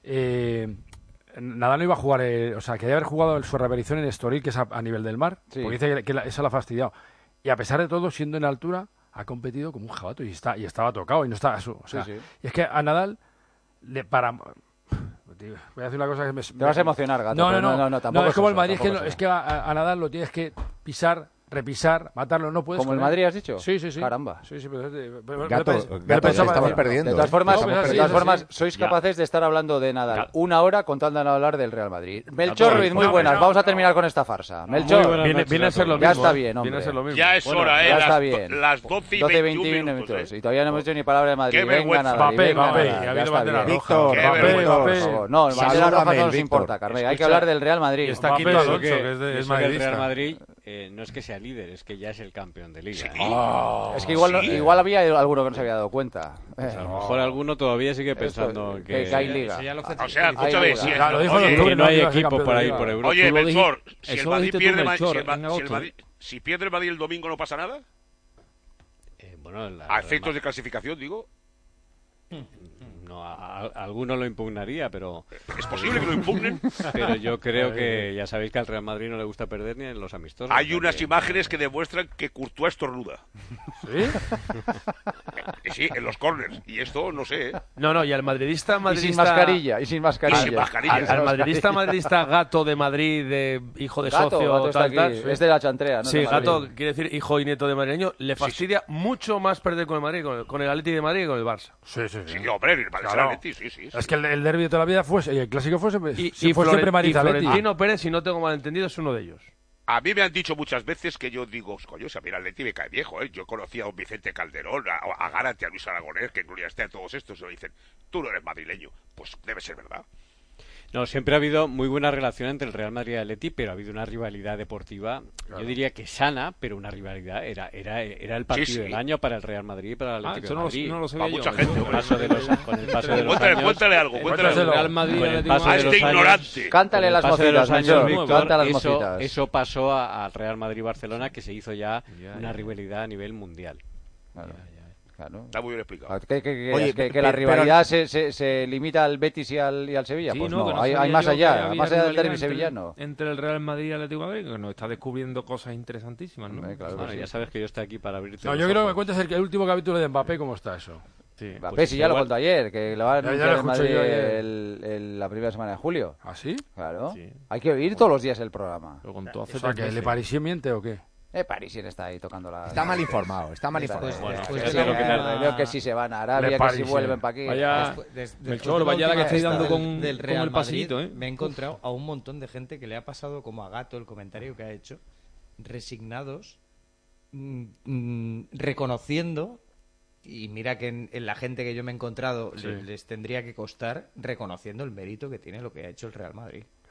eh, Nadal no iba a jugar, eh, o sea, que debe haber jugado su reaparición en Estoril, que es a, a nivel del mar, sí. porque dice que, que la, esa la ha fastidiado. Y a pesar de todo, siendo en altura, ha competido como un jabato y está y estaba tocado y no estaba su, o sea, sí, sí. y es que a Nadal le para tío, voy a decir una cosa que me
te vas a emocionar, gato.
No, no, no,
no, no, tampoco
no es como el
eso,
Madrid, es que,
es,
es que a, a Nadal lo tienes que pisar, repisar, matarlo, no puedes.
¿Como el Madrid has dicho?
Sí, sí, sí.
Caramba.
Sí, sí, pero, pero,
gato,
pero,
gato, gato estamos perdiendo.
De todas formas,
no,
de
sí,
todas
sí,
formas
sí.
sois
Ya.
capaces de estar hablando de Nadal
Ya.
una hora contando a hablar del Real Madrid. Melchor
Gato,
Ruiz, muy
no,
buenas.
no,
Vamos a
no.
terminar con esta farsa. Melchor,
Viene, viene, viene a ser lo mismo.
Ya está bien, hombre.
Viene a ser lo mismo.
Ya es
bueno,
hora, ¿eh?
Ya
las,
está bien.
Las doce y veintiuno minutos.
minutos. ¿eh? Y todavía no hemos dicho ni palabra de Madrid.
Qué
venga, Nadal.
Papé,
venga,
papé.
Nadal.
Ya
Ya está bien.
Víctor,
Papé,
papé.
No, el bandera roja no nos importa, Carmen. Hay que hablar del Real Madrid.
Y está Quinto Alonso, que es, de, es madridista.
El Real Madrid eh, no es que sea líder, es que ya es el campeón de Liga.
Sí.
¿eh?
Oh, es que igual, sí. igual había alguno que no se había dado cuenta.
Pues a lo mejor alguno todavía sigue pensando
Esto,
que,
que hay Liga.
O sea, escúchame, si
claro,
es,
dijo
oye,
octubre,
que no hay equipo para ir por Europa.
Oye, Melchor, si
eso
el Madrid pierde,
Melchor,
si, el,
en
si, el
agosto,
Madrid, si pierde el Madrid el domingo, ¿no pasa nada?
Eh, bueno, la,
a efectos de clasificación, digo.
No, a, a, alguno lo impugnaría, pero...
¿Es posible que lo impugnen?
Pero yo creo que ya sabéis que al Real Madrid no le gusta perder ni en los amistosos.
Hay unas
que...
imágenes que demuestran que Courtois estornuda.
¿Sí?
Sí, en los corners. Y esto, no sé, ¿eh?
No, no, y al madridista... madridista...
Y sin mascarilla, y sin mascarilla.
Y sin mascarilla.
Al, al madridista, madridista gato de Madrid, de hijo de
gato,
socio...
gato
tal, tal,
es de la chantrea, ¿no?
Sí, gato quiere decir hijo y nieto de madrileño. Le fastidia sí, sí. mucho más perder con el Madrid, con el, con el Atleti de Madrid y con el Barça.
Sí, sí, sí.
Sí, hombre, el Barça
claro.
Atleti, sí, sí, sí.
Es que el, el derbi de toda la vida fue... Y el clásico fue siempre...
Y,
sí,
y,
fue
Flore,
siempre Madrid
y Florentino Pérez, si no tengo malentendido, es uno de ellos.
A mí me han dicho muchas veces que yo digo, coño, si a mí el Atleti me cae viejo, ¿eh? Yo conocí a don Vicente Calderón, a, a Gárate, a Luis Aragonés, que incluía a todos estos, y me dicen, tú no eres madrileño. Pues debe ser verdad.
No, siempre ha habido muy buena relación entre el Real Madrid y el Atleti, pero ha habido una rivalidad deportiva, claro. yo diría que sana, pero una rivalidad. Era era era el partido sí, sí. del año para el Real Madrid y para el Atlético
ah,
de Madrid.
No, no lo sabía yo. Mucha gente,
con el paso de los, con el paso de los
cuéntale,
años.
Cuéntale algo, cuéntale algo.
El Real Madrid y el Atlético de Madrid.
Este ignorante.
Cántale las mocitas, Melchor. Cántale las mocitas.
Eso pasó al Real Madrid-Barcelona, que se hizo ya una rivalidad a nivel mundial.
Claro. Claro.
Está muy bien explicado.
¿Que, que, que,
Oye,
que, que, que
pero,
la rivalidad se, se, se limita al Betis y al, y al Sevilla?
Sí,
pues
no,
no,
no
hay, hay más allá, más allá del derbi sevillano.
Entre el Real Madrid y el Atlético de Madrid, que nos está descubriendo cosas interesantísimas, ¿no?
Eh, claro, bueno, sí. Ya sabes que yo estoy aquí para abrirte.
No, yo creo que me cuentes el, el último capítulo de Mbappé, ¿cómo está eso?
Sí, Mbappé, pues sí, ya igual... lo contó ayer, que lo va a anunciar en Madrid el, el, la primera semana de julio.
¿Ah, sí?
Claro.
Sí.
Hay que oír todos los días el programa.
Lo contó hace
o sea, ¿que Le Parisien miente o qué?
Eh, Parisien está ahí tocando la...
Está mal informado, está mal informado.
Pues, bueno, pues, pues, que veo que si se van a Arabia, que si vuelven para aquí.
Vaya, Melchor, vaya la que estáis dando con, del Real con el pasillito, ¿eh?
Me he encontrado a un montón de gente que le ha pasado como a Gato el comentario que ha hecho, resignados, mmm, mmm, reconociendo, y mira que en, en la gente que yo me he encontrado sí. les, les tendría que costar, reconociendo el mérito que tiene lo que ha hecho el Real Madrid.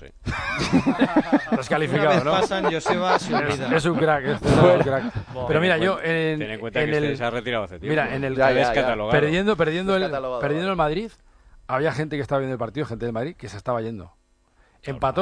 sé.
Descalificado, ¿no?
pasan, Joseba se olvida.
Es, es un crack, es, es un crack. Bueno, pero mira, yo en,
ten en cuenta
en
que
el,
este se ha retirado hace tiempo.
Mira, en el
ya, ya, ya.
perdiendo, perdiendo el, perdiendo el Madrid, había gente que estaba viendo el partido, gente del Madrid, que se estaba yendo. Empató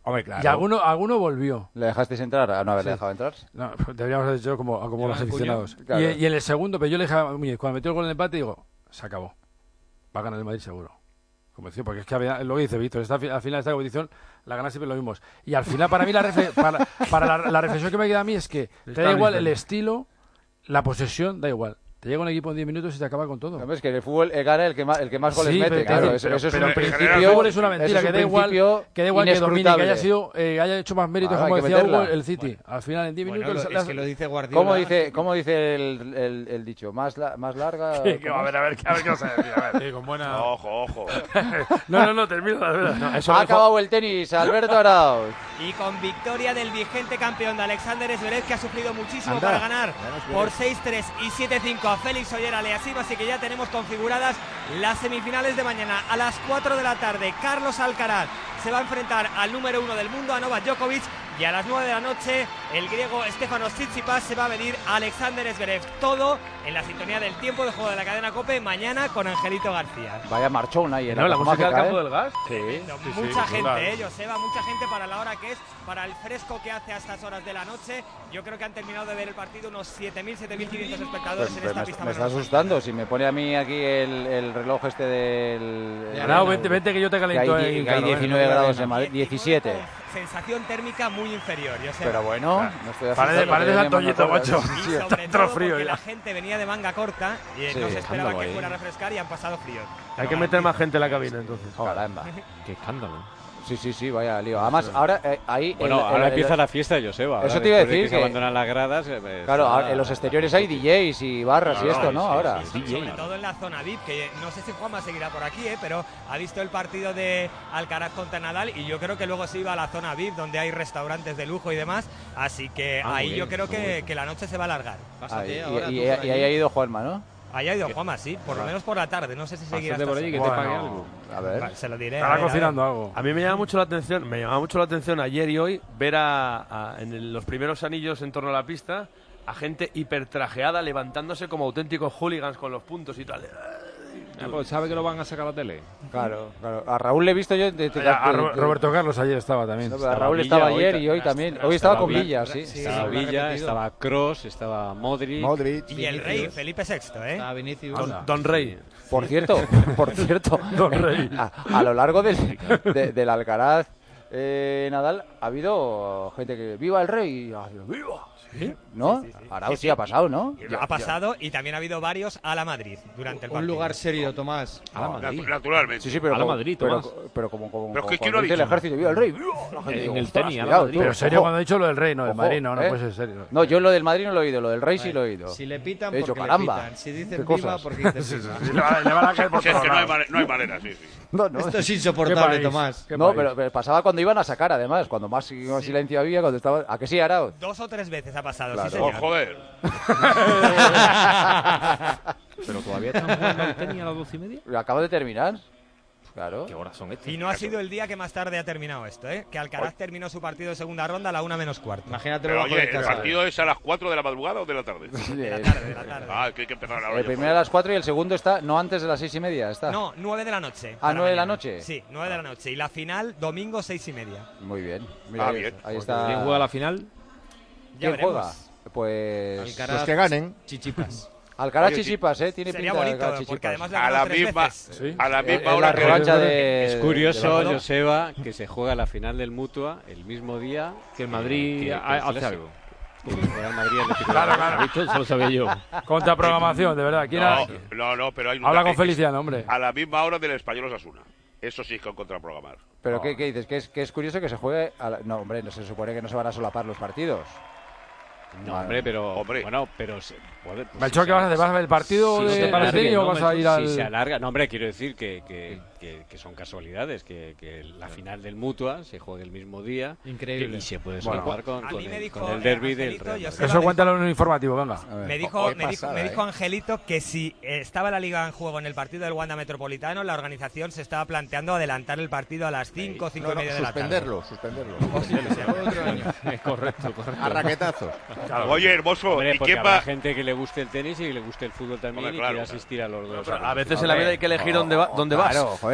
Hombre, claro. Y alguno, alguno volvió.
¿Le dejasteis entrar? ¿A no haberle
sí.
dejado entrar?
No, deberíamos haber dicho como, como los aficionados. Claro. Y, y en el segundo, pero yo le dije a Muñiz, cuando metió el gol en el empate, digo, se acabó. Va a ganar el Madrid seguro. Como decía, porque es que había, lo que dice Víctor, esta, al final de esta competición la gana siempre lo mismos. Y al final, para mí, la, refe, para, para la, la reflexión que me queda a mí es que te da igual el estilo, la posesión, da igual. Te llega un equipo en diez minutos y te acaba con todo.
No, es que en el fútbol gana el que más, el que más goles
sí,
mete,
pero,
claro.
pero,
Eso,
pero,
eso es
pero
un
en
principio.
El fútbol es una mentira,
es
que da igual que, da igual que domine, que haya, sido, eh, haya hecho más méritos, ah, como decía Hugo, el City. Bueno, al final, en diez
bueno,
minutos...
Lo,
las...
es que lo dice Guardiola.
¿Cómo dice, cómo dice el, el, el dicho? ¿Más, la, más larga?
Sí, que, a ver, a ver, a ver qué vas a decir. A ver.
Sí, con buena...
Ojo, ojo.
no, no, no, termino la verdad. No,
eso ha acabado el tenis, Alberto Arauz.
Y con victoria del vigente campeón de Alexander Zverev, que ha sufrido muchísimo Anda, para ganar por seis tres y siete cinco a Félix Oyer Aliassime, así que ya tenemos configuradas las semifinales de mañana. A las cuatro de la tarde, Carlos Alcaraz se va a enfrentar al número uno del mundo, a Novak Djokovic, y a las nueve de la noche el griego Stefanos Tsitsipas se va a medir a Alexander Zverev. Todo en la sintonía del tiempo de juego de la cadena COPE, mañana con Angelito García.
Vaya marchón ahí en
no,
la,
la música del campo
¿eh?
del gas.
Sí,
sí mucha sí, gente, claro. eh, Joseba, mucha gente para la hora que es, para el fresco que hace a estas horas de la noche. Yo creo que han terminado de ver el partido unos siete mil, siete mil quinientos espectadores pues, en esta
me,
pista.
Me está asustando, si me pone a mí aquí el, el reloj este del...
No, vente, vente que yo te calento.
Que hay,
ahí,
que hay diecinueve grados en Madrid, diecisiete.
Sensación térmica muy inferior, yo sé.
Pero bueno,
claro. No estoy parece parece Antoñito, macho.
Y sobre todo frío porque ya. La gente venía de manga corta y sí, no se esperaba que fuera a refrescar y han pasado frío.
Hay que meter más gente en la cabina entonces.
Ojalá,
qué escándalo.
Sí, sí, sí, vaya lío. Además, ahora eh, ahí...
Bueno,
el,
ahora
el,
empieza
el,
la fiesta de Joseba.
Eso te iba a decir
que,
que...
se abandonan las gradas... Eh,
claro,
ahora,
en los exteriores hay D Js y barras claro, y esto, ¿no?
Sí,
ahora.
Sí, sí, sobre todo en la zona V I P, que no sé si Juanma seguirá por aquí, ¿eh? Pero ha visto el partido de Alcaraz contra Nadal y yo creo que luego se iba a la zona V I P, donde hay restaurantes de lujo y demás. Así que ah, ahí bien, yo creo que, que la noche se va a alargar.
Ahí, y, y, y, y ahí ha ido Juanma, ¿no?
Ahí ha ido Juanma, sí, por lo menos por la tarde. No sé si seguirá hasta
por allí, que te pague algo.
A ver,
vale, se lo diré.
Estará cocinando algo.
A mí me llama mucho la atención, me llama mucho la atención ayer y hoy ver a, a en el, los primeros anillos en torno a la pista a gente hipertrajeada levantándose como auténticos hooligans con los puntos y tal.
Ah, pues sabe que lo van a sacar a la tele.
Claro, claro. A Raúl le he visto yo. De, de, de,
a, a Roberto Carlos ayer estaba también.
No,
estaba
a Raúl
Villa,
estaba ayer
hoy,
y hoy también. Hoy estaba, estaba con Villa, sí.
sí estaba sí, Villa, estaba Kroos, estaba Modric.
Modric
y el rey Felipe sexto, ¿eh?
Estaba Vinicius.
Don, Don Rey.
Por cierto, por cierto,
Don Rey.
A, a lo largo del, de, del Alcaraz eh, Nadal ha habido gente que viva el rey. ¡Viva! ¿Sí? ¿No? Sí, sí, sí. Arauz sí ha pasado, ¿no?
Ha pasado y también ha habido varios a la Madrid durante el partido.
Un lugar serio, Tomás.
A la Madrid. Naturalmente.
Sí, sí, pero
a la
como,
Madrid,
pero,
Tomás.
Pero, pero como, como,
pero
como
es que
el ejército, viva el rey. ¡Viva! La gente,
en
digo,
el tenis, a la
cuidado,
Madrid.
Pero serio cuando ha dicho lo del rey, no, del
Ojo,
Madrid no, no
¿eh?
puede ser serio.
No, yo lo del Madrid no lo he oído, lo del rey sí lo he oído.
Si le pitan,
he dicho,
porque
caramba,
le pitan. Si dicen
viva,
cosas? Porque dicen
sí,
viva.
sí, sí, le van a caer por
sí, es
todos
que no hay,
lados.
no hay manera, sí, sí.
No, no.
Esto es insoportable, Tomás.
No, pero, pero pasaba cuando iban a sacar, además, cuando más sí. silencio había, cuando estaba... ¿A qué sí, Arauz?
Dos o tres veces ha pasado,
claro.
sí, señor.
Oh, joder.
Pero todavía están jugando al tenis a las doce y media.
Acabo de terminar. Claro.
¿Qué horas son estas?
Y no ha sido el día que más tarde ha terminado esto, ¿eh? Que Alcaraz Oye. terminó su partido de segunda ronda a la una menos cuarto.
Imagínate
lo
bajo
Oye,
de casa.
¿el partido es a las cuatro de la madrugada o de la tarde?
De la tarde, de la tarde.
Ah, que hay que empezar a la hora.
El primero a las cuatro y el segundo está no antes de las seis y media, ¿está?
No, nueve de la noche.
Ah, nueve de la noche.
Sí, nueve de la noche. Y la final, domingo, seis y media.
Muy bien. Mira,
ah,
ahí,
bien.
Ahí está.
¿Quién juega la final?
¿Quién juega? Pues...
Alcaraz,
los que ganen.
Chichipas.
Alcaraz Chichipas, ¿eh? Tiene
sería
pinta
bonito,
de Chichipas.
porque además
a la misma,
¿Sí?
a la misma
eh,
hora
la revancha de...
Es curioso, de Joseba, que se juega la final del Mutua el mismo día
que el Madrid
que, que
hace algo.
Que el Madrid el
claro, claro.
¿Visto? Eso lo sabía yo.
Contraprogramación, de verdad. ¿Quién
no,
ha...
no, no, pero hay un
Habla con Feliciano, hombre.
A la misma hora del Español Osasuna. Eso sí es con contraprogramar.
¿Pero
no.
¿qué, qué dices? ¿Que es, que es curioso que se juegue...? A la... No, hombre, no se supone que no se van a solapar los partidos.
No, hombre, pero...
Hombre.
Bueno, pero... Se, joder, pues
Melchor,
si
¿qué vas a hacer? ¿Vas a ver el partido
si
de Madrid o vas a ir al...?
Si se alarga... No, hombre, quiero decir que, que, que, que son casualidades, que, que la final del Mutua se juegue el mismo día.
Increíble.
Y se puede solapar
bueno,
con, con, el,
dijo,
con el derbi
eh,
del Real Madrid.
Eso cuéntalo en un informativo, venga.
Me dijo, me, dijo, me dijo Angelito que si estaba la Liga en juego en el partido del Wanda Metropolitano, la organización se estaba planteando adelantar el partido a las cinco, cinco y media de la tarde.
Suspenderlo, suspenderlo.
Es correcto, correcto.
A raquetazos.
Claro. Oye, hermoso,
hombre,
¿y
porque
qué
habrá
va?
gente que le guste el tenis y que le guste el fútbol también. Hombre, claro, y quiere asistir a los dos.
A veces en la vida hay que elegir dónde, va, dónde
claro,
vas.
Joder,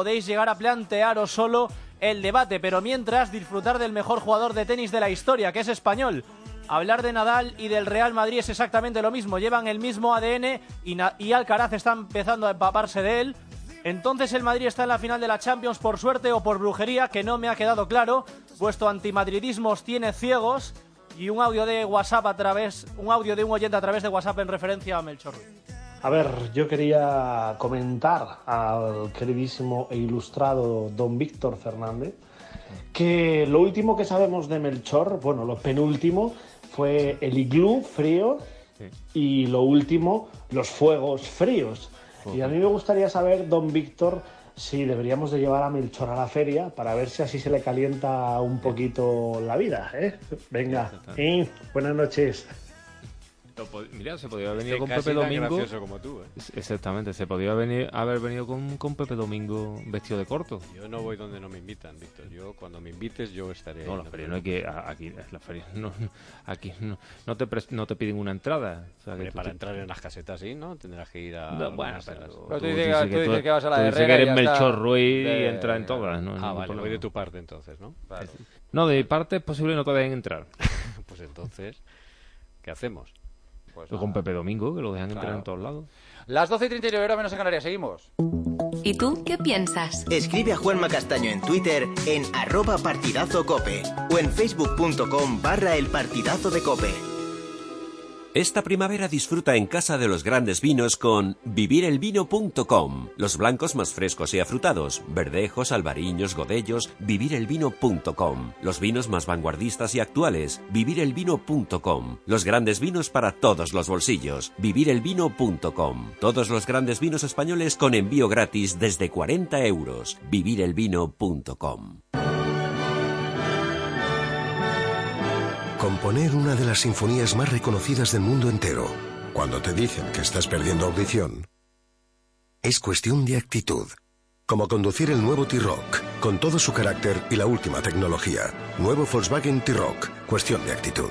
podéis llegar a plantearos solo el debate, pero mientras disfrutar del mejor jugador de tenis de la historia, que es español. Hablar de Nadal y del Real Madrid es exactamente lo mismo. Llevan el mismo A D N y, Na- y Alcaraz está empezando a empaparse de él. Entonces el Madrid está en la final de la Champions por suerte o por brujería, que no me ha quedado claro. Vuestro antimadridismo os tiene ciegos. Y un audio de WhatsApp a través, un audio de un oyente a través de WhatsApp en referencia a Melchor Ruiz.
A ver, yo quería comentar al queridísimo e ilustrado don Víctor Fernández que lo último que sabemos de Melchor, bueno, lo penúltimo, fue el iglú frío sí. y lo último, los fuegos fríos. Uh-huh. Y a mí me gustaría saber, don Víctor, si deberíamos de llevar a Melchor a la feria para ver si así se le calienta un poquito la vida, ¿eh? Venga, y buenas noches.
Mira, se podía haber venido con Pepe Domingo.
Como tú, ¿eh?
Exactamente, se podía venir, haber venido con, con Pepe Domingo vestido de corto.
Yo no voy donde no me invitan, Víctor. Yo cuando me invites yo estaré.
No, la feria no hay que aquí la feria no, aquí no, no te pre, no te piden una entrada. O sea,
Hombre,
que
para
te,
entrar en las casetas sí, ¿no? Tendrás que ir a.
No, bueno, pero,
pero tú dices que, que, que, que vas a la
tú
Herrera
que eres
y
Melchor
está...
Ruiz
de...
y entra en todas, ¿no?
Ah,
no
vale, voy de tu parte entonces, ¿no?
Claro.
No, de mi parte es posible no te dejen entrar.
Pues entonces, ¿qué hacemos?
Pues con Pepe Domingo, que lo dejan
claro.
entrar en todos lados.
Las doce y treinta y nueve horas menos en Canarias, seguimos.
¿Y tú qué piensas?
Escribe a Juanma Castaño en Twitter en arroba partidazo cope o en facebook.com barra el partidazo de cope.
Esta primavera disfruta en Casa de los Grandes Vinos con vivir el vino punto com. Los blancos más frescos y afrutados, verdejos, albariños, godellos, vivir el vino punto com. Los vinos más vanguardistas y actuales, vivir el vino punto com. Los grandes vinos para todos los bolsillos, vivir el vino punto com. Todos los grandes vinos españoles con envío gratis desde cuarenta euros, vivir el vino punto com.
Componer una de las sinfonías más reconocidas del mundo entero, cuando te dicen que estás perdiendo audición, es cuestión de actitud. Como conducir el nuevo T-Roc, con todo su carácter y la última tecnología. Nuevo Volkswagen T-Roc, cuestión de actitud.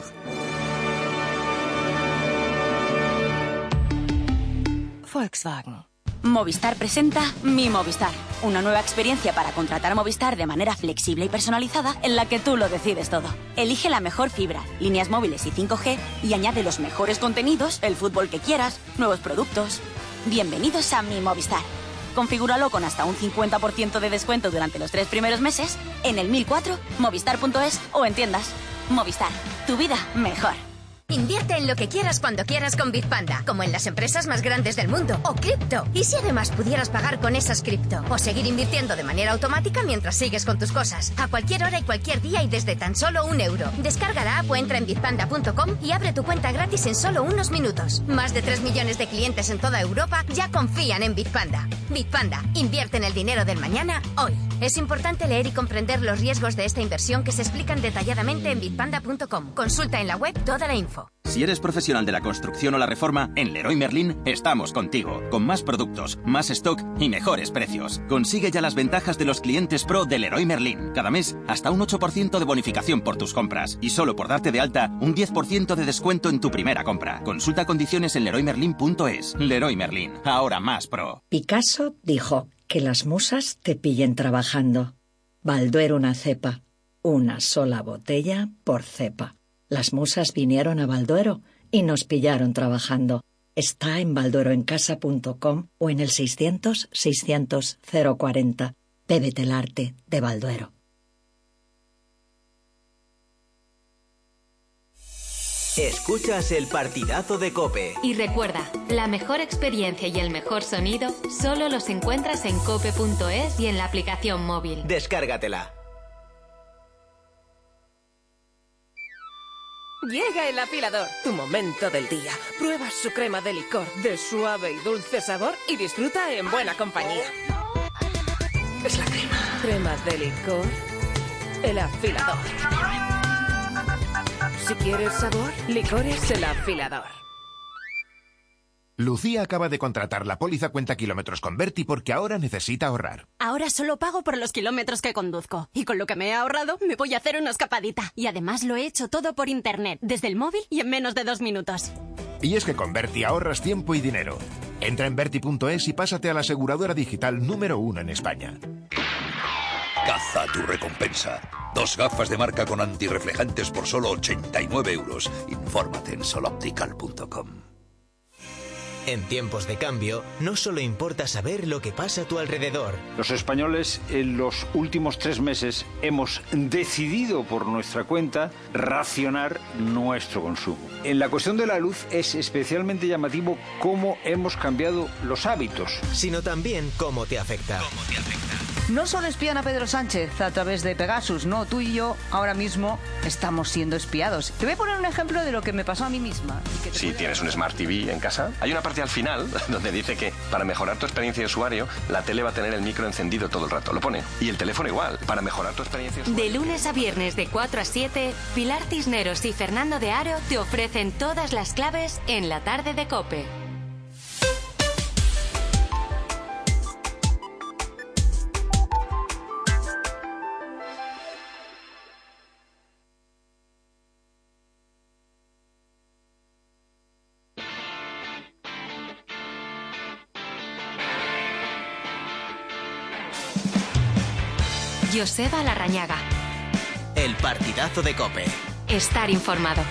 Volkswagen. Movistar presenta Mi Movistar, una nueva experiencia para contratar Movistar de manera flexible y personalizada en la que tú lo decides todo. Elige la mejor fibra, líneas móviles y cinco G y añade los mejores contenidos, el fútbol que quieras, nuevos productos. Bienvenidos a Mi Movistar. Configúralo con hasta un cincuenta por ciento de descuento durante los tres primeros meses en el mil cuatro, movistar punto es o en tiendas. Movistar, tu vida mejor.
Invierte en lo que quieras cuando quieras con Bitpanda, como en las empresas más grandes del mundo, o cripto. ¿Y si además pudieras pagar con esas cripto? O seguir invirtiendo de manera automática mientras sigues con tus cosas, a cualquier hora y cualquier día y desde tan solo un euro. Descarga la app o entra en bitpanda punto com y abre tu cuenta gratis en solo unos minutos. Más de tres millones de clientes en toda Europa ya confían en Bitpanda. Bitpanda, invierte en el dinero del mañana hoy. Es importante leer y comprender los riesgos de esta inversión que se explican detalladamente en bitpanda punto com. Consulta en la web toda la info.
Si eres profesional de la construcción o la reforma, en Leroy Merlin estamos contigo, con más productos, más stock y mejores precios. Consigue ya las ventajas de los clientes pro de Leroy Merlin. Cada mes, hasta un ocho por ciento de bonificación por tus compras. Y solo por darte de alta, un diez por ciento de descuento en tu primera compra. Consulta condiciones en leroy merlin punto es. Leroy Merlin, ahora más pro.
Picasso dijo que las musas te pillen trabajando. Balduero una cepa, una sola botella por cepa. Las musas vinieron a Balduero y nos pillaron trabajando. Está en baldueroencasa punto com o en el seiscientos, seiscientos, cero cuarenta. Bébete el arte de Balduero.
Escuchas el partidazo de COPE.
Y recuerda, la mejor experiencia y el mejor sonido solo los encuentras en cope punto es y en la aplicación móvil.
Descárgatela.
Llega el afilador, tu momento del día. Prueba su crema de licor de suave y dulce sabor y disfruta en buena compañía. Es la crema. Crema de licor, el afilador. Si quieres sabor, licores el afilador.
Lucía acaba de contratar la póliza cuenta kilómetros con Berti porque ahora necesita ahorrar.
Ahora solo pago por los kilómetros que conduzco. Y con lo que me he ahorrado, me voy a hacer una escapadita. Y además lo he hecho todo por internet, desde el móvil y en menos de dos minutos.
Y es que con Berti ahorras tiempo y dinero. Entra en berti punto es y pásate a la aseguradora digital número uno en España.
Caza tu recompensa. Dos gafas de marca con antirreflejantes por solo ochenta y nueve euros. Infórmate en soloptical punto com.
En tiempos de cambio, no solo importa saber lo que pasa a tu alrededor.
Los españoles en los últimos tres meses hemos decidido por nuestra cuenta racionar nuestro consumo. En la cuestión de la luz es especialmente llamativo cómo hemos cambiado los hábitos.
Sino también cómo te afecta.
¿Cómo te afecta?
No solo espían a Pedro Sánchez a través de Pegasus, no, tú y yo ahora mismo estamos siendo espiados. Te voy a poner un ejemplo de lo que me pasó a mí misma.
Si tienes un Smart T V en casa, hay una parte al final donde dice que para mejorar tu experiencia de usuario, la tele va a tener el micro encendido todo el rato. Lo pone. Y el teléfono igual, para mejorar tu experiencia de usuario.
De lunes a viernes de cuatro a siete, Pilar Cisneros y Fernando de Aro te ofrecen todas las claves en la tarde de COPE. Joseba Larrañaga.
El partidazo de COPE.
Estar informado.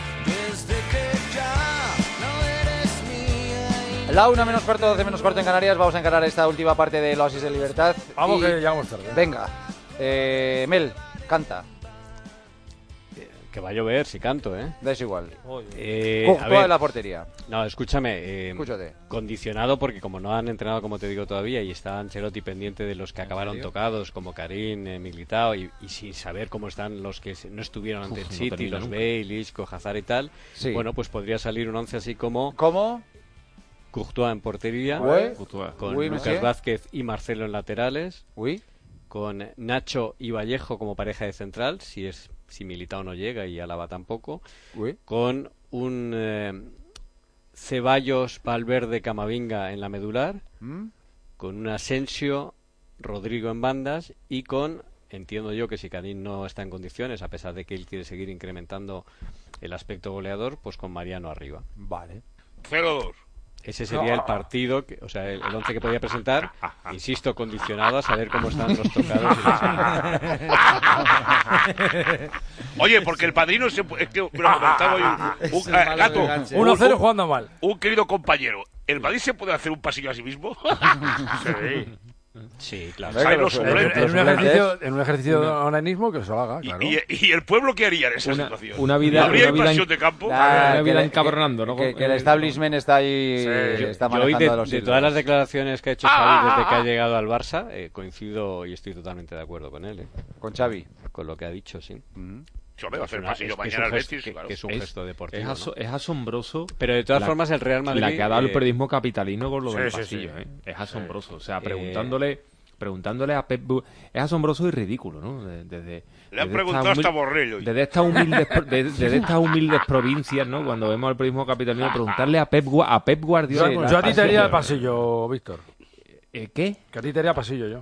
La una menos cuarto, doce menos cuarto en Canarias. Vamos a encarar esta última parte del Oasis de Libertad.
Vamos
y...
que llegamos tarde.
Venga. Eh, Mel, canta.
Que va a llover si canto, ¿eh?
Da igual.
Eh,
Courtois en la portería.
No, escúchame. Eh,
Escúchate.
Condicionado porque como no han entrenado, como te digo todavía, y está Ancelotti pendiente de los que acabaron
serio?
tocados, como Karim, eh, Militao, y, y sin saber cómo están los que no estuvieron ante Uf, el City, no los nunca. Bale, Isco, Hazard y tal.
Sí.
Bueno, pues podría salir un once así como...
¿Cómo?
Courtois en portería,
¿Ué?
con
¿Uy,
Lucas
¿qué?
Vázquez y Marcelo en laterales,
¿Uy?
con Nacho y Vallejo como pareja de central, si es si Militao no llega y Álava tampoco,
¿Uy?
con un eh, Ceballos, Valverde, Camavinga en la medular,
¿Mm?
con un Asensio, Rodrigo en bandas y con, entiendo yo que si Karim no está en condiciones, a pesar de que él quiere seguir incrementando el aspecto goleador, pues con Mariano arriba.
Vale.
cero dos.
Ese sería el partido, que, o sea, el, el once que podía presentar, insisto, condicionado a saber cómo están los tocados. Y los...
Oye, porque el padrino se, es que me lo comentaba hoy un, un, eh, Gato,
uno cero jugando mal.
Un querido compañero. ¿El Madrid se puede hacer un pasillo a sí mismo?
Sí.
Sí, claro.
En, en, un ejercicio, en un ejercicio de onanismo que se lo haga, claro.
¿Y, y, ¿Y el pueblo qué haría en esa
una,
situación?
Una vida,
¿Habría
una vida
invasión
en,
de campo?
Ah,
una vida
que,
encabronando, ¿no?
Que, que el establishment está ahí, sí. está manejando
yo de,
los
de todas las declaraciones que ha hecho Xavi ah, desde que ha llegado al Barça, eh, coincido y estoy totalmente de acuerdo con él. Eh.
¿Con Xavi?
Con lo que ha dicho, sí.
Uh-huh.
Yo me voy a hacer
una,
pasillo
es,
mañana al Betis,
que,
claro.
que es un
es,
gesto deportivo.
Es, aso,
¿no?
es asombroso.
Pero de todas
la,
formas el Real Madrid...
La que ha dado
eh,
el periodismo capitalino con lo
sí,
del
sí,
pasillo,
sí.
¿eh? Es asombroso. O sea,
Eh,
preguntándole... preguntándole a Pep Bu- es asombroso y ridículo, ¿no? Desde,
le han preguntado hasta Borrello.
Desde estas humildes, desde, desde estas humildes provincias, ¿no? Cuando vemos al periodismo capitalino, preguntarle a Pep, a Pep Guardiola...
Sí, yo a ti te haría pasillo, Víctor.
¿Eh, ¿Qué?
Que a ti te haría pasillo yo.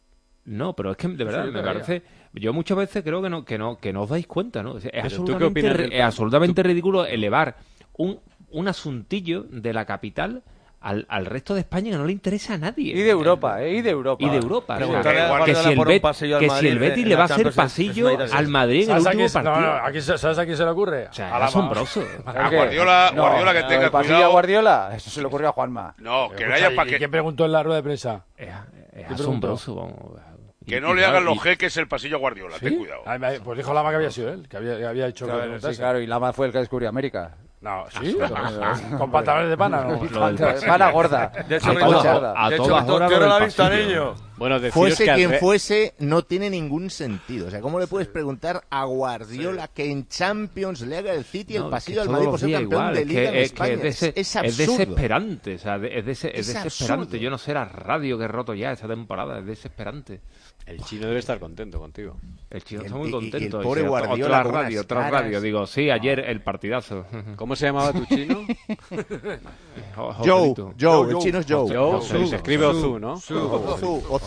No, pero es que de verdad
sí,
me parece... Yo muchas veces creo que no que no que no os dais cuenta, ¿no? Es,
absolutamente,
ri- es absolutamente ridículo elevar un, un asuntillo de la capital al, al resto de España que no le interesa a nadie.
Y de Europa, ¿eh? Y de Europa.
Y de Europa.
O
sea, que, que si el, Bet, que si el Betis le va a hacer pasillo al Madrid en el último
quién,
partido.
No, no, aquí, ¿sabes a quién se le ocurre?
O sea, es asombroso.
A Guardiola,
no,
Guardiola que tenga
el pasillo
cuidado.
a Guardiola, eso se le ocurrió a Juanma.
No, que
Escucha,
haya para
¿y
que...
quién preguntó en la rueda de prensa?
Es, es asombroso, vamos.
Que no le hagan los jeques el pasillo a Guardiola,
¿Sí?
ten cuidado.
Ay, pues dijo Lama que había sido él, que había, que había hecho...
Claro, sí, claro, y Lama fue el que descubrió América.
No, ¿sí? Con pantalones de pana, ¿no?
Pana gorda.
De hecho,
a
Víctor,
a
de hecho, Víctor, ¿qué hora lo ha visto a niño?
Bueno,
fuese
que
quien
re...
fuese, no tiene ningún sentido. O sea, ¿cómo le puedes preguntar a Guardiola sí. que en Champions le haga el City no, el pasillo al Madrid por ser campeón
igual,
de Liga
que,
en
es,
España?
Que es, ese,
es, es,
es desesperante, o sea, es, des, es, es desesperante. Absurdo. Yo no sé la radio que he roto ya esta temporada, es desesperante.
El chino debe estar contento contigo.
El chino
el,
está muy contento.
Y, y el pobre
y
Guardiola
otra radio, otra radio. Digo, sí, ayer el partidazo.
¿Cómo se llamaba tu chino?
Joe, Joe, el chino es Joe.
Joe, se escribe Ozu, ¿no?
Ozu,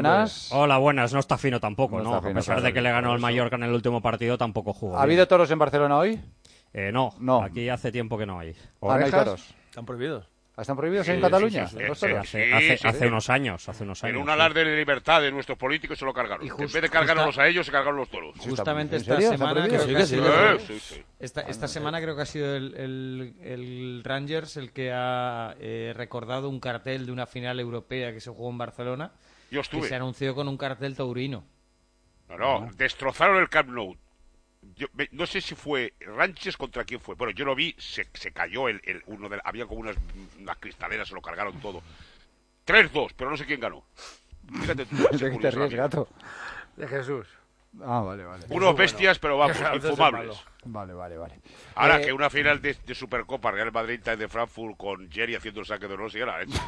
buenas.
Hola, buenas. No está fino tampoco,
No
¿no?
está
A
fino,
pesar
claro,
de que le ganó
por
el
eso.
Mallorca en el último partido, tampoco jugó.
¿Ha habido toros en Barcelona hoy?
Eh, no,
no,
aquí hace tiempo que no hay.
¿Orejas?
Están prohibidos.
¿Están prohibidos
Sí,
en
sí,
Cataluña?
sí, sí,
los
sí,
toros?
sí,
Hace, hace,
sí,
hace
sí.
unos años, hace unos años.
En un
sí.
alarde de libertad de nuestros políticos se lo cargaron.
just-
en vez de cargárnoslos
justa-
a ellos, se cargaron los toros.
Justamente
¿En
esta
serio? ¿Está
semana
prohibido?
creo que ha
Sí,
sido,
que
sí. Sí, sí.
esta, esta semana creo que ha sido el, el- el Rangers el que ha eh, recordado un cartel de una final europea que se jugó en Barcelona.
Yo estuve.
Que se anunció con un cartel taurino.
No, no, destrozaron el Camp Nou. Yo, me- no sé si fue Ranches contra quién fue. Bueno, yo lo vi, se, se cayó el, el uno de, había como unas, unas cristaleras, se lo cargaron todo. tres dos, pero no sé quién ganó. Fíjate tú.
¿De qué te ríes, gato?
De Jesús.
Ah, vale, vale.
Unos bestias, pero vamos, infumables.
Vale, vale, vale.
Ahora
Eh,
que una final de, de Supercopa Real Madrid de Frankfurt con Jerry haciendo el saque de honor, sí era hecho.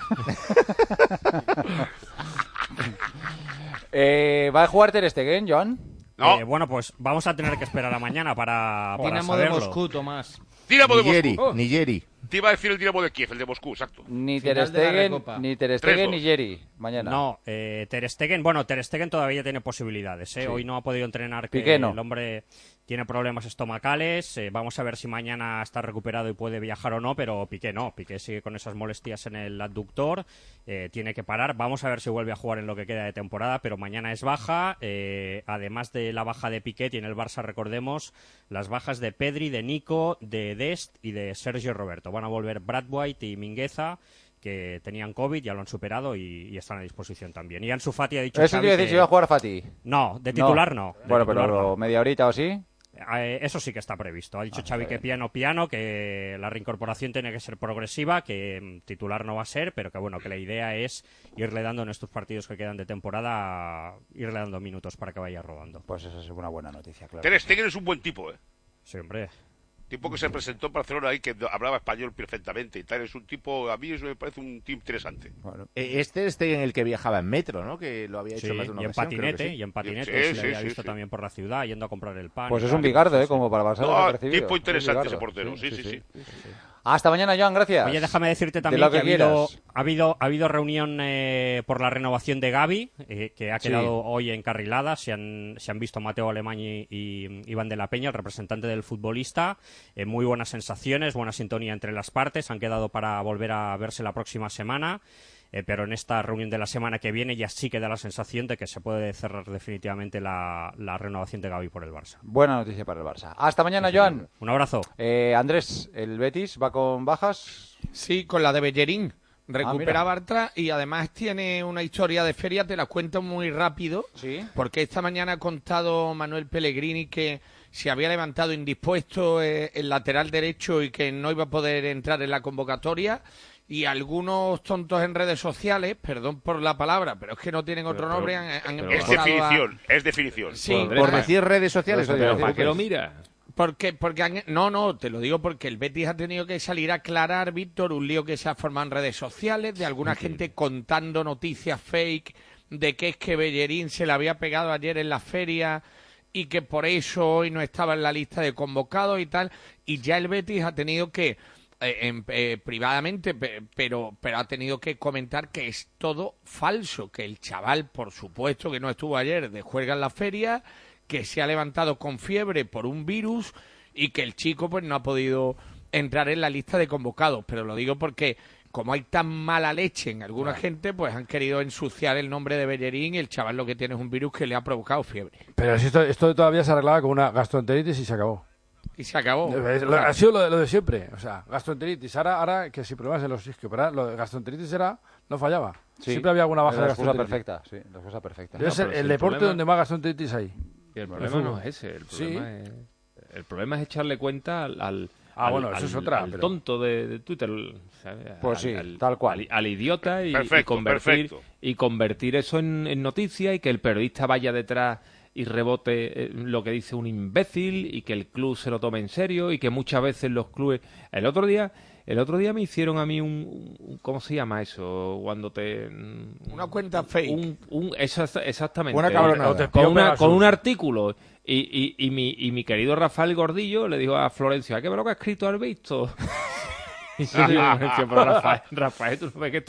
eh, ¿Va a jugar Ter Stegen, Joan?
No.
Eh, bueno, pues vamos a tener que esperar a mañana para, para
Dinamo de
saberlo.
Moscú, Tomás.
Dinamo de
Nigeri,
Moscú.
Nigeri.
Te iba a decir el Dinamo de Kiev, el de Moscú, exacto.
Ni
Final
Ter
de la
Stegen,
Recopa.
ni Ter
tres
Stegen,
dos.
ni Jerry. Mañana.
No, eh, Ter Stegen, bueno, Ter Stegen todavía tiene posibilidades. ¿eh?
Sí.
Hoy no ha podido entrenar, que
Piqué no.
el hombre tiene problemas estomacales. Eh, vamos a ver si mañana está recuperado y puede viajar o no, pero Piqué no. Piqué sigue con esas molestias en el adductor, eh, tiene que parar. Vamos a ver si vuelve a jugar en lo que queda de temporada, pero mañana es baja. Eh, además de la baja de Piqué, tiene el Barça, recordemos, las bajas de Pedri, de Nico, de Dest y de Sergio Roberto. Van a volver Brad White y Mingueza, que tenían COVID, ya lo han superado y, y están a disposición también. Y Ansu Fati ha dicho...
¿Eso
Xavi,
quiere decir
que-
si va a jugar Fati?
No, de titular no. de
Bueno,
titular
pero
no.
media horita o sí.
Eh, eso sí que está previsto. Ha dicho
Ah,
Xavi
está
que
bien.
piano, piano, que la reincorporación tiene que ser progresiva, que mm, titular no va a ser, pero que bueno, que la idea es irle dando en estos partidos que quedan de temporada, irle dando minutos para que vaya rodando.
Pues eso es una buena noticia, claro.
Ter Stegen es un buen tipo, ¿eh?
Sí, hombre.
Tipo que se presentó en Barcelona ahí, que hablaba español perfectamente y tal. Es un tipo, a mí eso me parece un tipo interesante.
Bueno, eh, este este en el que viajaba en metro, ¿no? Que lo había hecho
Sí,
más de una
y en
ocasión, creo que
patinete,
sí.
y en patinete,
Sí,
se le
sí,
había
sí,
visto
sí.
también por la ciudad, yendo a comprar el pan.
Pues
y
es
tal.
un bigardo, ¿eh? Como para Barça
No,
desapercibido.
tipo interesante
Un
ese
bigardo.
portero, sí, sí, sí.
Hasta mañana, Joan, gracias.
Oye, déjame decirte
De
también
lo
que,
que
ha, habido,
quieras.
ha, habido, ha habido reunión eh, por la renovación de Gavi, eh, que ha
Sí.
quedado hoy encarrilada. Se han, se han visto Mateo Alemán y, y Iván de la Peña, el representante del futbolista. Eh, muy buenas sensaciones, buena sintonía entre las partes. Han quedado para volver a verse la próxima semana. Eh, pero en esta reunión de la semana que viene ya sí que da la sensación de que se puede cerrar definitivamente la, la renovación de Gavi por el Barça.
Buena noticia para el Barça. Hasta mañana, Joan.
Un abrazo.
Eh, Andrés, ¿el Betis va con bajas?
Sí, con la de Bellerín. Recupera
Ah, mira.
Bartra y además tiene una historia de feria, te la cuento muy rápido,
Sí.
porque esta mañana ha contado Manuel Pellegrini que se había levantado indispuesto eh, el lateral derecho y que no iba a poder entrar en la convocatoria. Y algunos tontos en redes sociales, perdón por la palabra, pero es que no tienen otro
Pero-
nombre, han, han
pero- Es
empezado a-
definición, es definición.
Sí,
Por,
pero-
por decir redes sociales.
Eso
o
te iba a
te-
decir.
¿Para qué lo mira?
Porque, porque han- no, no, te lo digo porque el Betis ha tenido que salir a aclarar, Víctor, un lío que se ha formado en redes sociales de alguna gente contando noticias fake de que es que Bellerín se le había pegado ayer en la feria y que por eso hoy no estaba en la lista de convocados y tal, y ya el Betis ha tenido que eh, en- eh, privadamente, pe- pero, pero ha tenido que comentar que es todo falso, que el chaval, por supuesto, que no estuvo ayer de juerga en la feria, que se ha levantado con fiebre por un virus y que el chico pues no ha podido entrar en la lista de convocados. Pero lo digo porque como hay tan mala leche en alguna gente, pues han querido ensuciar el nombre de Bellerín y el chaval lo que tiene es un virus que le ha provocado fiebre.
Pero si esto, esto todavía se arreglaba con una gastroenteritis y se acabó.
Y se acabó.
Es- lo- Ha sido lo de, lo de siempre. O sea, gastroenteritis. Ahora, ahora que si problemas en los isquios, pero ahora lo de gastroenteritis era, no fallaba.
Sí.
Siempre había alguna baja
Es
de
la excusa
gastroenteritis.
perfecta, sí, la excusa perfecta.
Debe
No,
ser
pero
el
si el
deporte
problema-
donde más gastroenteritis hay.
Y el
El
problema
fútbol.
no es ese, el
Sí.
problema es, el problema es echarle cuenta al, al,
Ah,
al-
bueno, eso
al-
es otra,
al
pero-
tonto de, de Twitter, ¿sabes?
Pues
Al-
sí,
al-
tal cual.
al, al idiota y, y
Perfecto,
convertir
perfecto.
y convertir eso en, en noticia y que el periodista vaya detrás y rebote eh, lo que dice un imbécil y que el club se lo tome en serio y que muchas veces los clubes el otro día el otro día me hicieron a mí un, un- ¿cómo se llama eso? Cuando te
Una cuenta fake.
un, un eso es- exactamente
Una cabronada.
O te
con,
pidió
una-
Pegasus.
con un artículo y, y, y, mi, y mi querido Rafael Gordillo le dijo a Florencio, ¿a qué ver lo que ha escrito Alberto? Y yo digo, Florencio, pero Rafael, Rafael, tú no ves que esto no,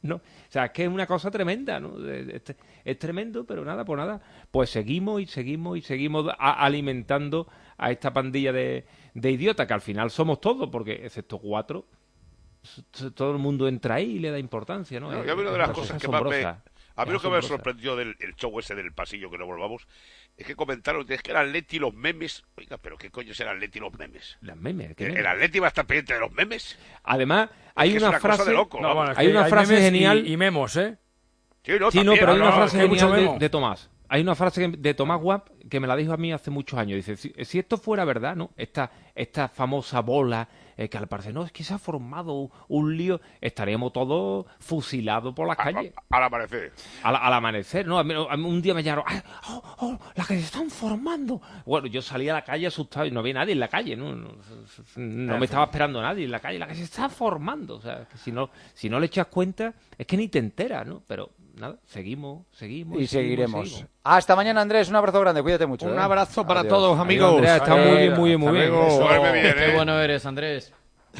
no. O sea, es que es una cosa tremenda, ¿no? Es, es tremendo, pero nada, pues nada. Pues seguimos y seguimos y seguimos a, alimentando a esta pandilla de, de idiotas, que al final somos todos, porque excepto cuatro, todo el mundo entra ahí y le da importancia, ¿no?
no
es,
una de las cosas que más me... A mí lo que me sorprendió del el show ese del pasillo, que no volvamos, es que comentaron es que era Atleti los memes. Oiga, pero ¿qué coño será Atleti los memes?
Las memes.
¿El, ¿El Atleti va a estar pendiente de los memes?
Además, hay
es
una,
una
frase...
de loco,
no, bueno, hay una hay frase genial...
Y, y memos, ¿eh?
Sí, no, sí, no pero hay una
no,
frase
es que
genial de, de Tomás. Hay una frase de Tomás Watt que me la dijo a mí hace muchos años. Dice, si, si esto fuera verdad, ¿no? Esta, esta famosa bola eh, que al parecer, no, es que se ha formado un lío, estaríamos todos fusilados por las
a,
calles.
A, al amanecer.
Al, al amanecer, ¿no? A mí, a mí un día me llamaron, oh, oh, la que se están formando. Bueno, yo salí a la calle asustado y no había nadie en la calle, ¿no? No, no me estaba esperando nadie en la calle. La que se está formando. O sea, que si no, si no le echas cuenta, es que ni te enteras, ¿no? Pero... nada, seguimos, seguimos.
Y
seguimos,
seguiremos.
seguimos.
Hasta mañana, Andrés. Un abrazo grande. Cuídate mucho.
Un
¿eh?
abrazo para
Adiós.
todos, amigos.
Adiós, Andrea, está muy bien, muy bien, muy bien.
Eso,
bien,
qué
¿eh?
bueno eres, Andrés.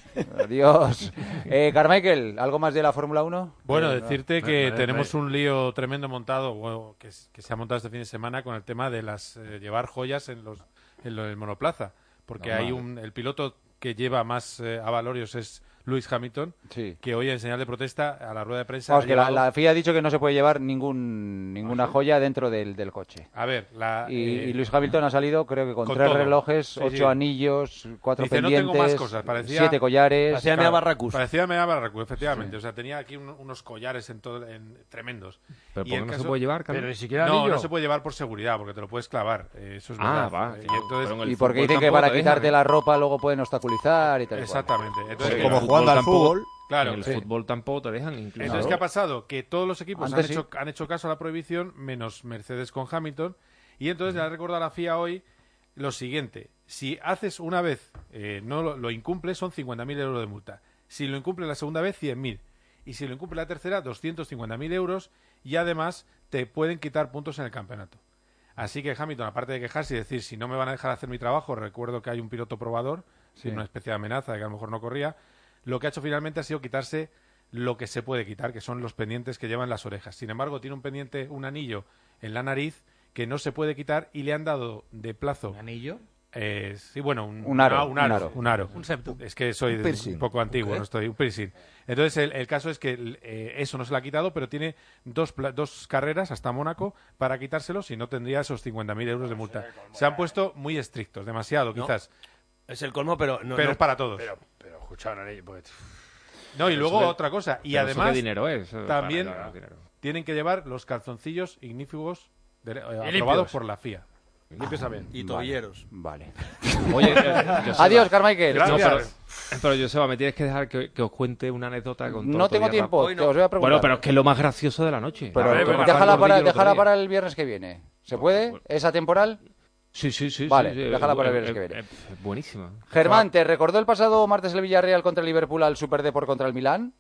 Adiós. Eh, Carmichael, ¿algo más de la Fórmula uno?
Bueno,
Eh,
decirte
no.
que
No, no,
tenemos
no.
un lío tremendo montado, bueno, que, que se ha montado este fin de semana con el tema de las eh, llevar joyas en los en lo- el monoplaza, porque
Normal.
hay un el piloto que lleva más eh, avalorios es Lewis Hamilton,
Sí.
que hoy en señal de protesta a la rueda de prensa
Vamos,
ha
que la,
llevado-
la F I A ha dicho que no se puede llevar ningún ninguna joya dentro del, del coche.
A ver, la,
Y,
eh,
y Luis Hamilton ha salido, creo que con,
con
tres
todo.
relojes,
Sí,
ocho
sí.
anillos, cuatro
Dice, no
pendientes,
tengo más cosas. Parecía,
siete collares.
Parecía Mea Barracus.
Parecía Mea Barracus, efectivamente.
Sí.
O sea, tenía aquí un- unos collares en todo, en, tremendos.
Pero
Y
¿por qué
el
no se
caso-
puede llevar, Carlos?
Pero ni siquiera
No,
anillo.
no se puede llevar por seguridad, porque te lo puedes clavar. Eh, Eso es
Ah,
verdad.
va.
Y entonces-
Pero en el
Y porque
fútbol
dicen que
tampoco
para
te
quitarte
dejan.
la ropa luego pueden obstaculizar y tal y cual.
Exactamente. Entonces,
Sí,
como
en el
jugando al
tampoco-
fútbol.
Claro,
en el
sí.
fútbol tampoco te dejan incluso.
Entonces, ¿qué ha pasado? Que todos los equipos han
Antes
hecho,
sí.
han hecho caso a la prohibición, menos Mercedes con Hamilton. Y entonces le ha recordado a la F I A hoy lo siguiente. Si haces una vez, eh, no lo, lo incumples, son cincuenta mil euros de multa. Si lo incumples la segunda vez, cien mil. Y si lo incumple la tercera, doscientos cincuenta mil euros. Y además te pueden quitar puntos en el campeonato. Así que Hamilton, aparte de quejarse y decir, si no me van a dejar hacer mi trabajo, recuerdo que hay un piloto probador,
Sí.
una especie de amenaza de que a lo mejor no corría, lo que ha hecho finalmente ha sido quitarse lo que se puede quitar, que son los pendientes que llevan las orejas. Sin embargo, tiene un pendiente, un anillo en la nariz que no se puede quitar y le han dado de plazo.
¿Un anillo?
Eh, sí, bueno, un,
Un aro,
no, un aro,
un aro.
un aro.
Un septum.
Es que soy
Un
de-
piercing.
un poco antiguo, no estoy, un piercing. Entonces, el, el caso es que eh, eso no se lo ha quitado, pero tiene dos, pla- dos carreras hasta Mónaco para quitárselo, si no tendría esos cincuenta mil euros de multa. Se han puesto muy estrictos, demasiado,
No.
quizás.
Es el colmo, pero no,
pero
no-
es para todos.
Pero, pero escucha, una ley, pues...
No, y
Pero
luego
eso de-
otra cosa. Y
Pero eso
además,
qué dinero es. Eso
también
para ganar dinero.
tienen que llevar los calzoncillos ignífugos de- eh, aprobados
limpios.
por la F I A.
Limpios también.
Y tobilleros.
Vale.
Oye, eh, Joseba.
Adiós, Carmichael.
Gracias.
No, pero, pero Joseba, me tienes que dejar que, que os cuente una anécdota con todo
No
el
tengo
día
tiempo,
rápido.
Hoy
te
no.
os voy a preguntar.
Bueno, pero es que es lo más gracioso de la noche.
Pero
A ver, venga,
déjala,
Rafael
para,
Gordillo el otro
déjala
día.
para el viernes que viene. ¿Se puede? ¿Es atemporal?
Sí, sí, sí.
Vale,
sí, sí,
déjala
eh,
para el
eh,
viernes que
eh,
viene.
eh, buenísima.
Germán, ¿te recordó el pasado martes el Villarreal contra el Liverpool al Super Depor contra el Milán?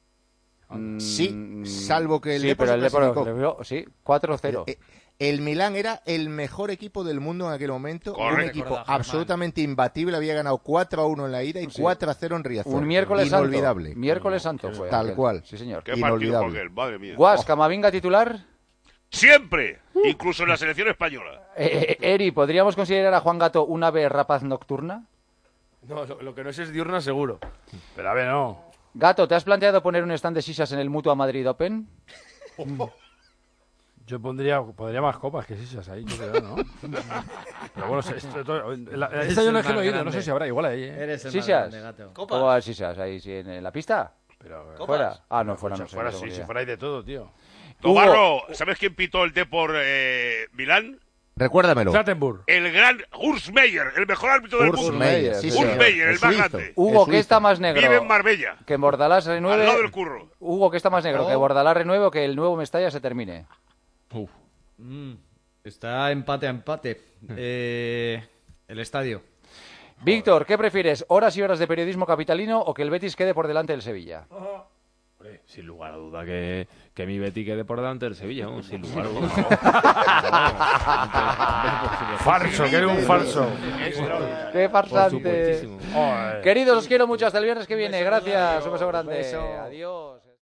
Sí,
Mm,
salvo que el
sí,
Depor
pero
se
el Depor
clasificó.
clasificó, sí, cuatro cero.
Eh, El Milán era el mejor equipo del mundo en aquel momento.
Correcto.
Un equipo
Recordad, Germán.
absolutamente imbatible. Había ganado cuatro a uno en la ida y
Sí.
cuatro a cero en Riazor.
Un miércoles
Inolvidable.
santo. Miércoles santo fue.
Tal
aquel.
cual.
Sí, señor.
¿Qué partido fue
Inolvidable.
aquel? Madre mía.
Guas, Camavinga titular.
Siempre, incluso en la selección española.
Eh, eh, Eri, ¿podríamos considerar a Juan Gato una ave rapaz nocturna?
No, lo, lo que no es es diurna, seguro.
Pero a ver, no.
Gato, ¿te has planteado poner un stand de sisas en el Mutua Madrid Open?
Yo pondría, pondría más copas que sisas ahí, yo creo, ¿no? Pero bueno, esto, esto- la-
Eres
esta yo
el
no es que
más
lo he oído, no
grande.
sé si habrá, igual ahí, ¿eh?
Eres el más
¿Sisas?
grande, gato.
¿Cómo va sisas ahí sí, en, en la pista?
Pero,
¿Copas?
¿Fuera? Ah, no, fuera no sé.
fuera
no tengo
sí,
ni
si
idea.
fuera hay de todo, tío.
Tomarro, ¿sabes quién pitó el Depor eh, Milán?
Recuérdamelo.
Plattenburg.
El gran Urs Meyer, el mejor árbitro del
Urs
mundo.
Meyer, sí,
Urs
señor.
Meyer, el
El
más
suizo.
grande.
Hugo,
Es
¿qué está
suizo.
más negro?
Vive en Marbella,
Que Bordalás renueve.
al lado del curro.
Hugo, ¿qué está más negro?
Oh.
Que Bordalás renueve o que el nuevo Mestalla se termine.
Mm, está empate a empate. Eh, el estadio.
Víctor, ¿qué prefieres? ¿Horas y horas de periodismo capitalino o que el Betis quede por delante del Sevilla?
Hombre, sin lugar a duda que, que mi Betty quede por delante del Sevilla, ¿no? Sin lugar a duda.
Falso, que eres un falso.
¡Qué
Por
farsante!
supuestísimo.
Joder.
Queridos, os quiero mucho. Hasta el viernes que viene.
beso,
Gracias.
Mario.
Un beso grande.
Beso.
Adiós.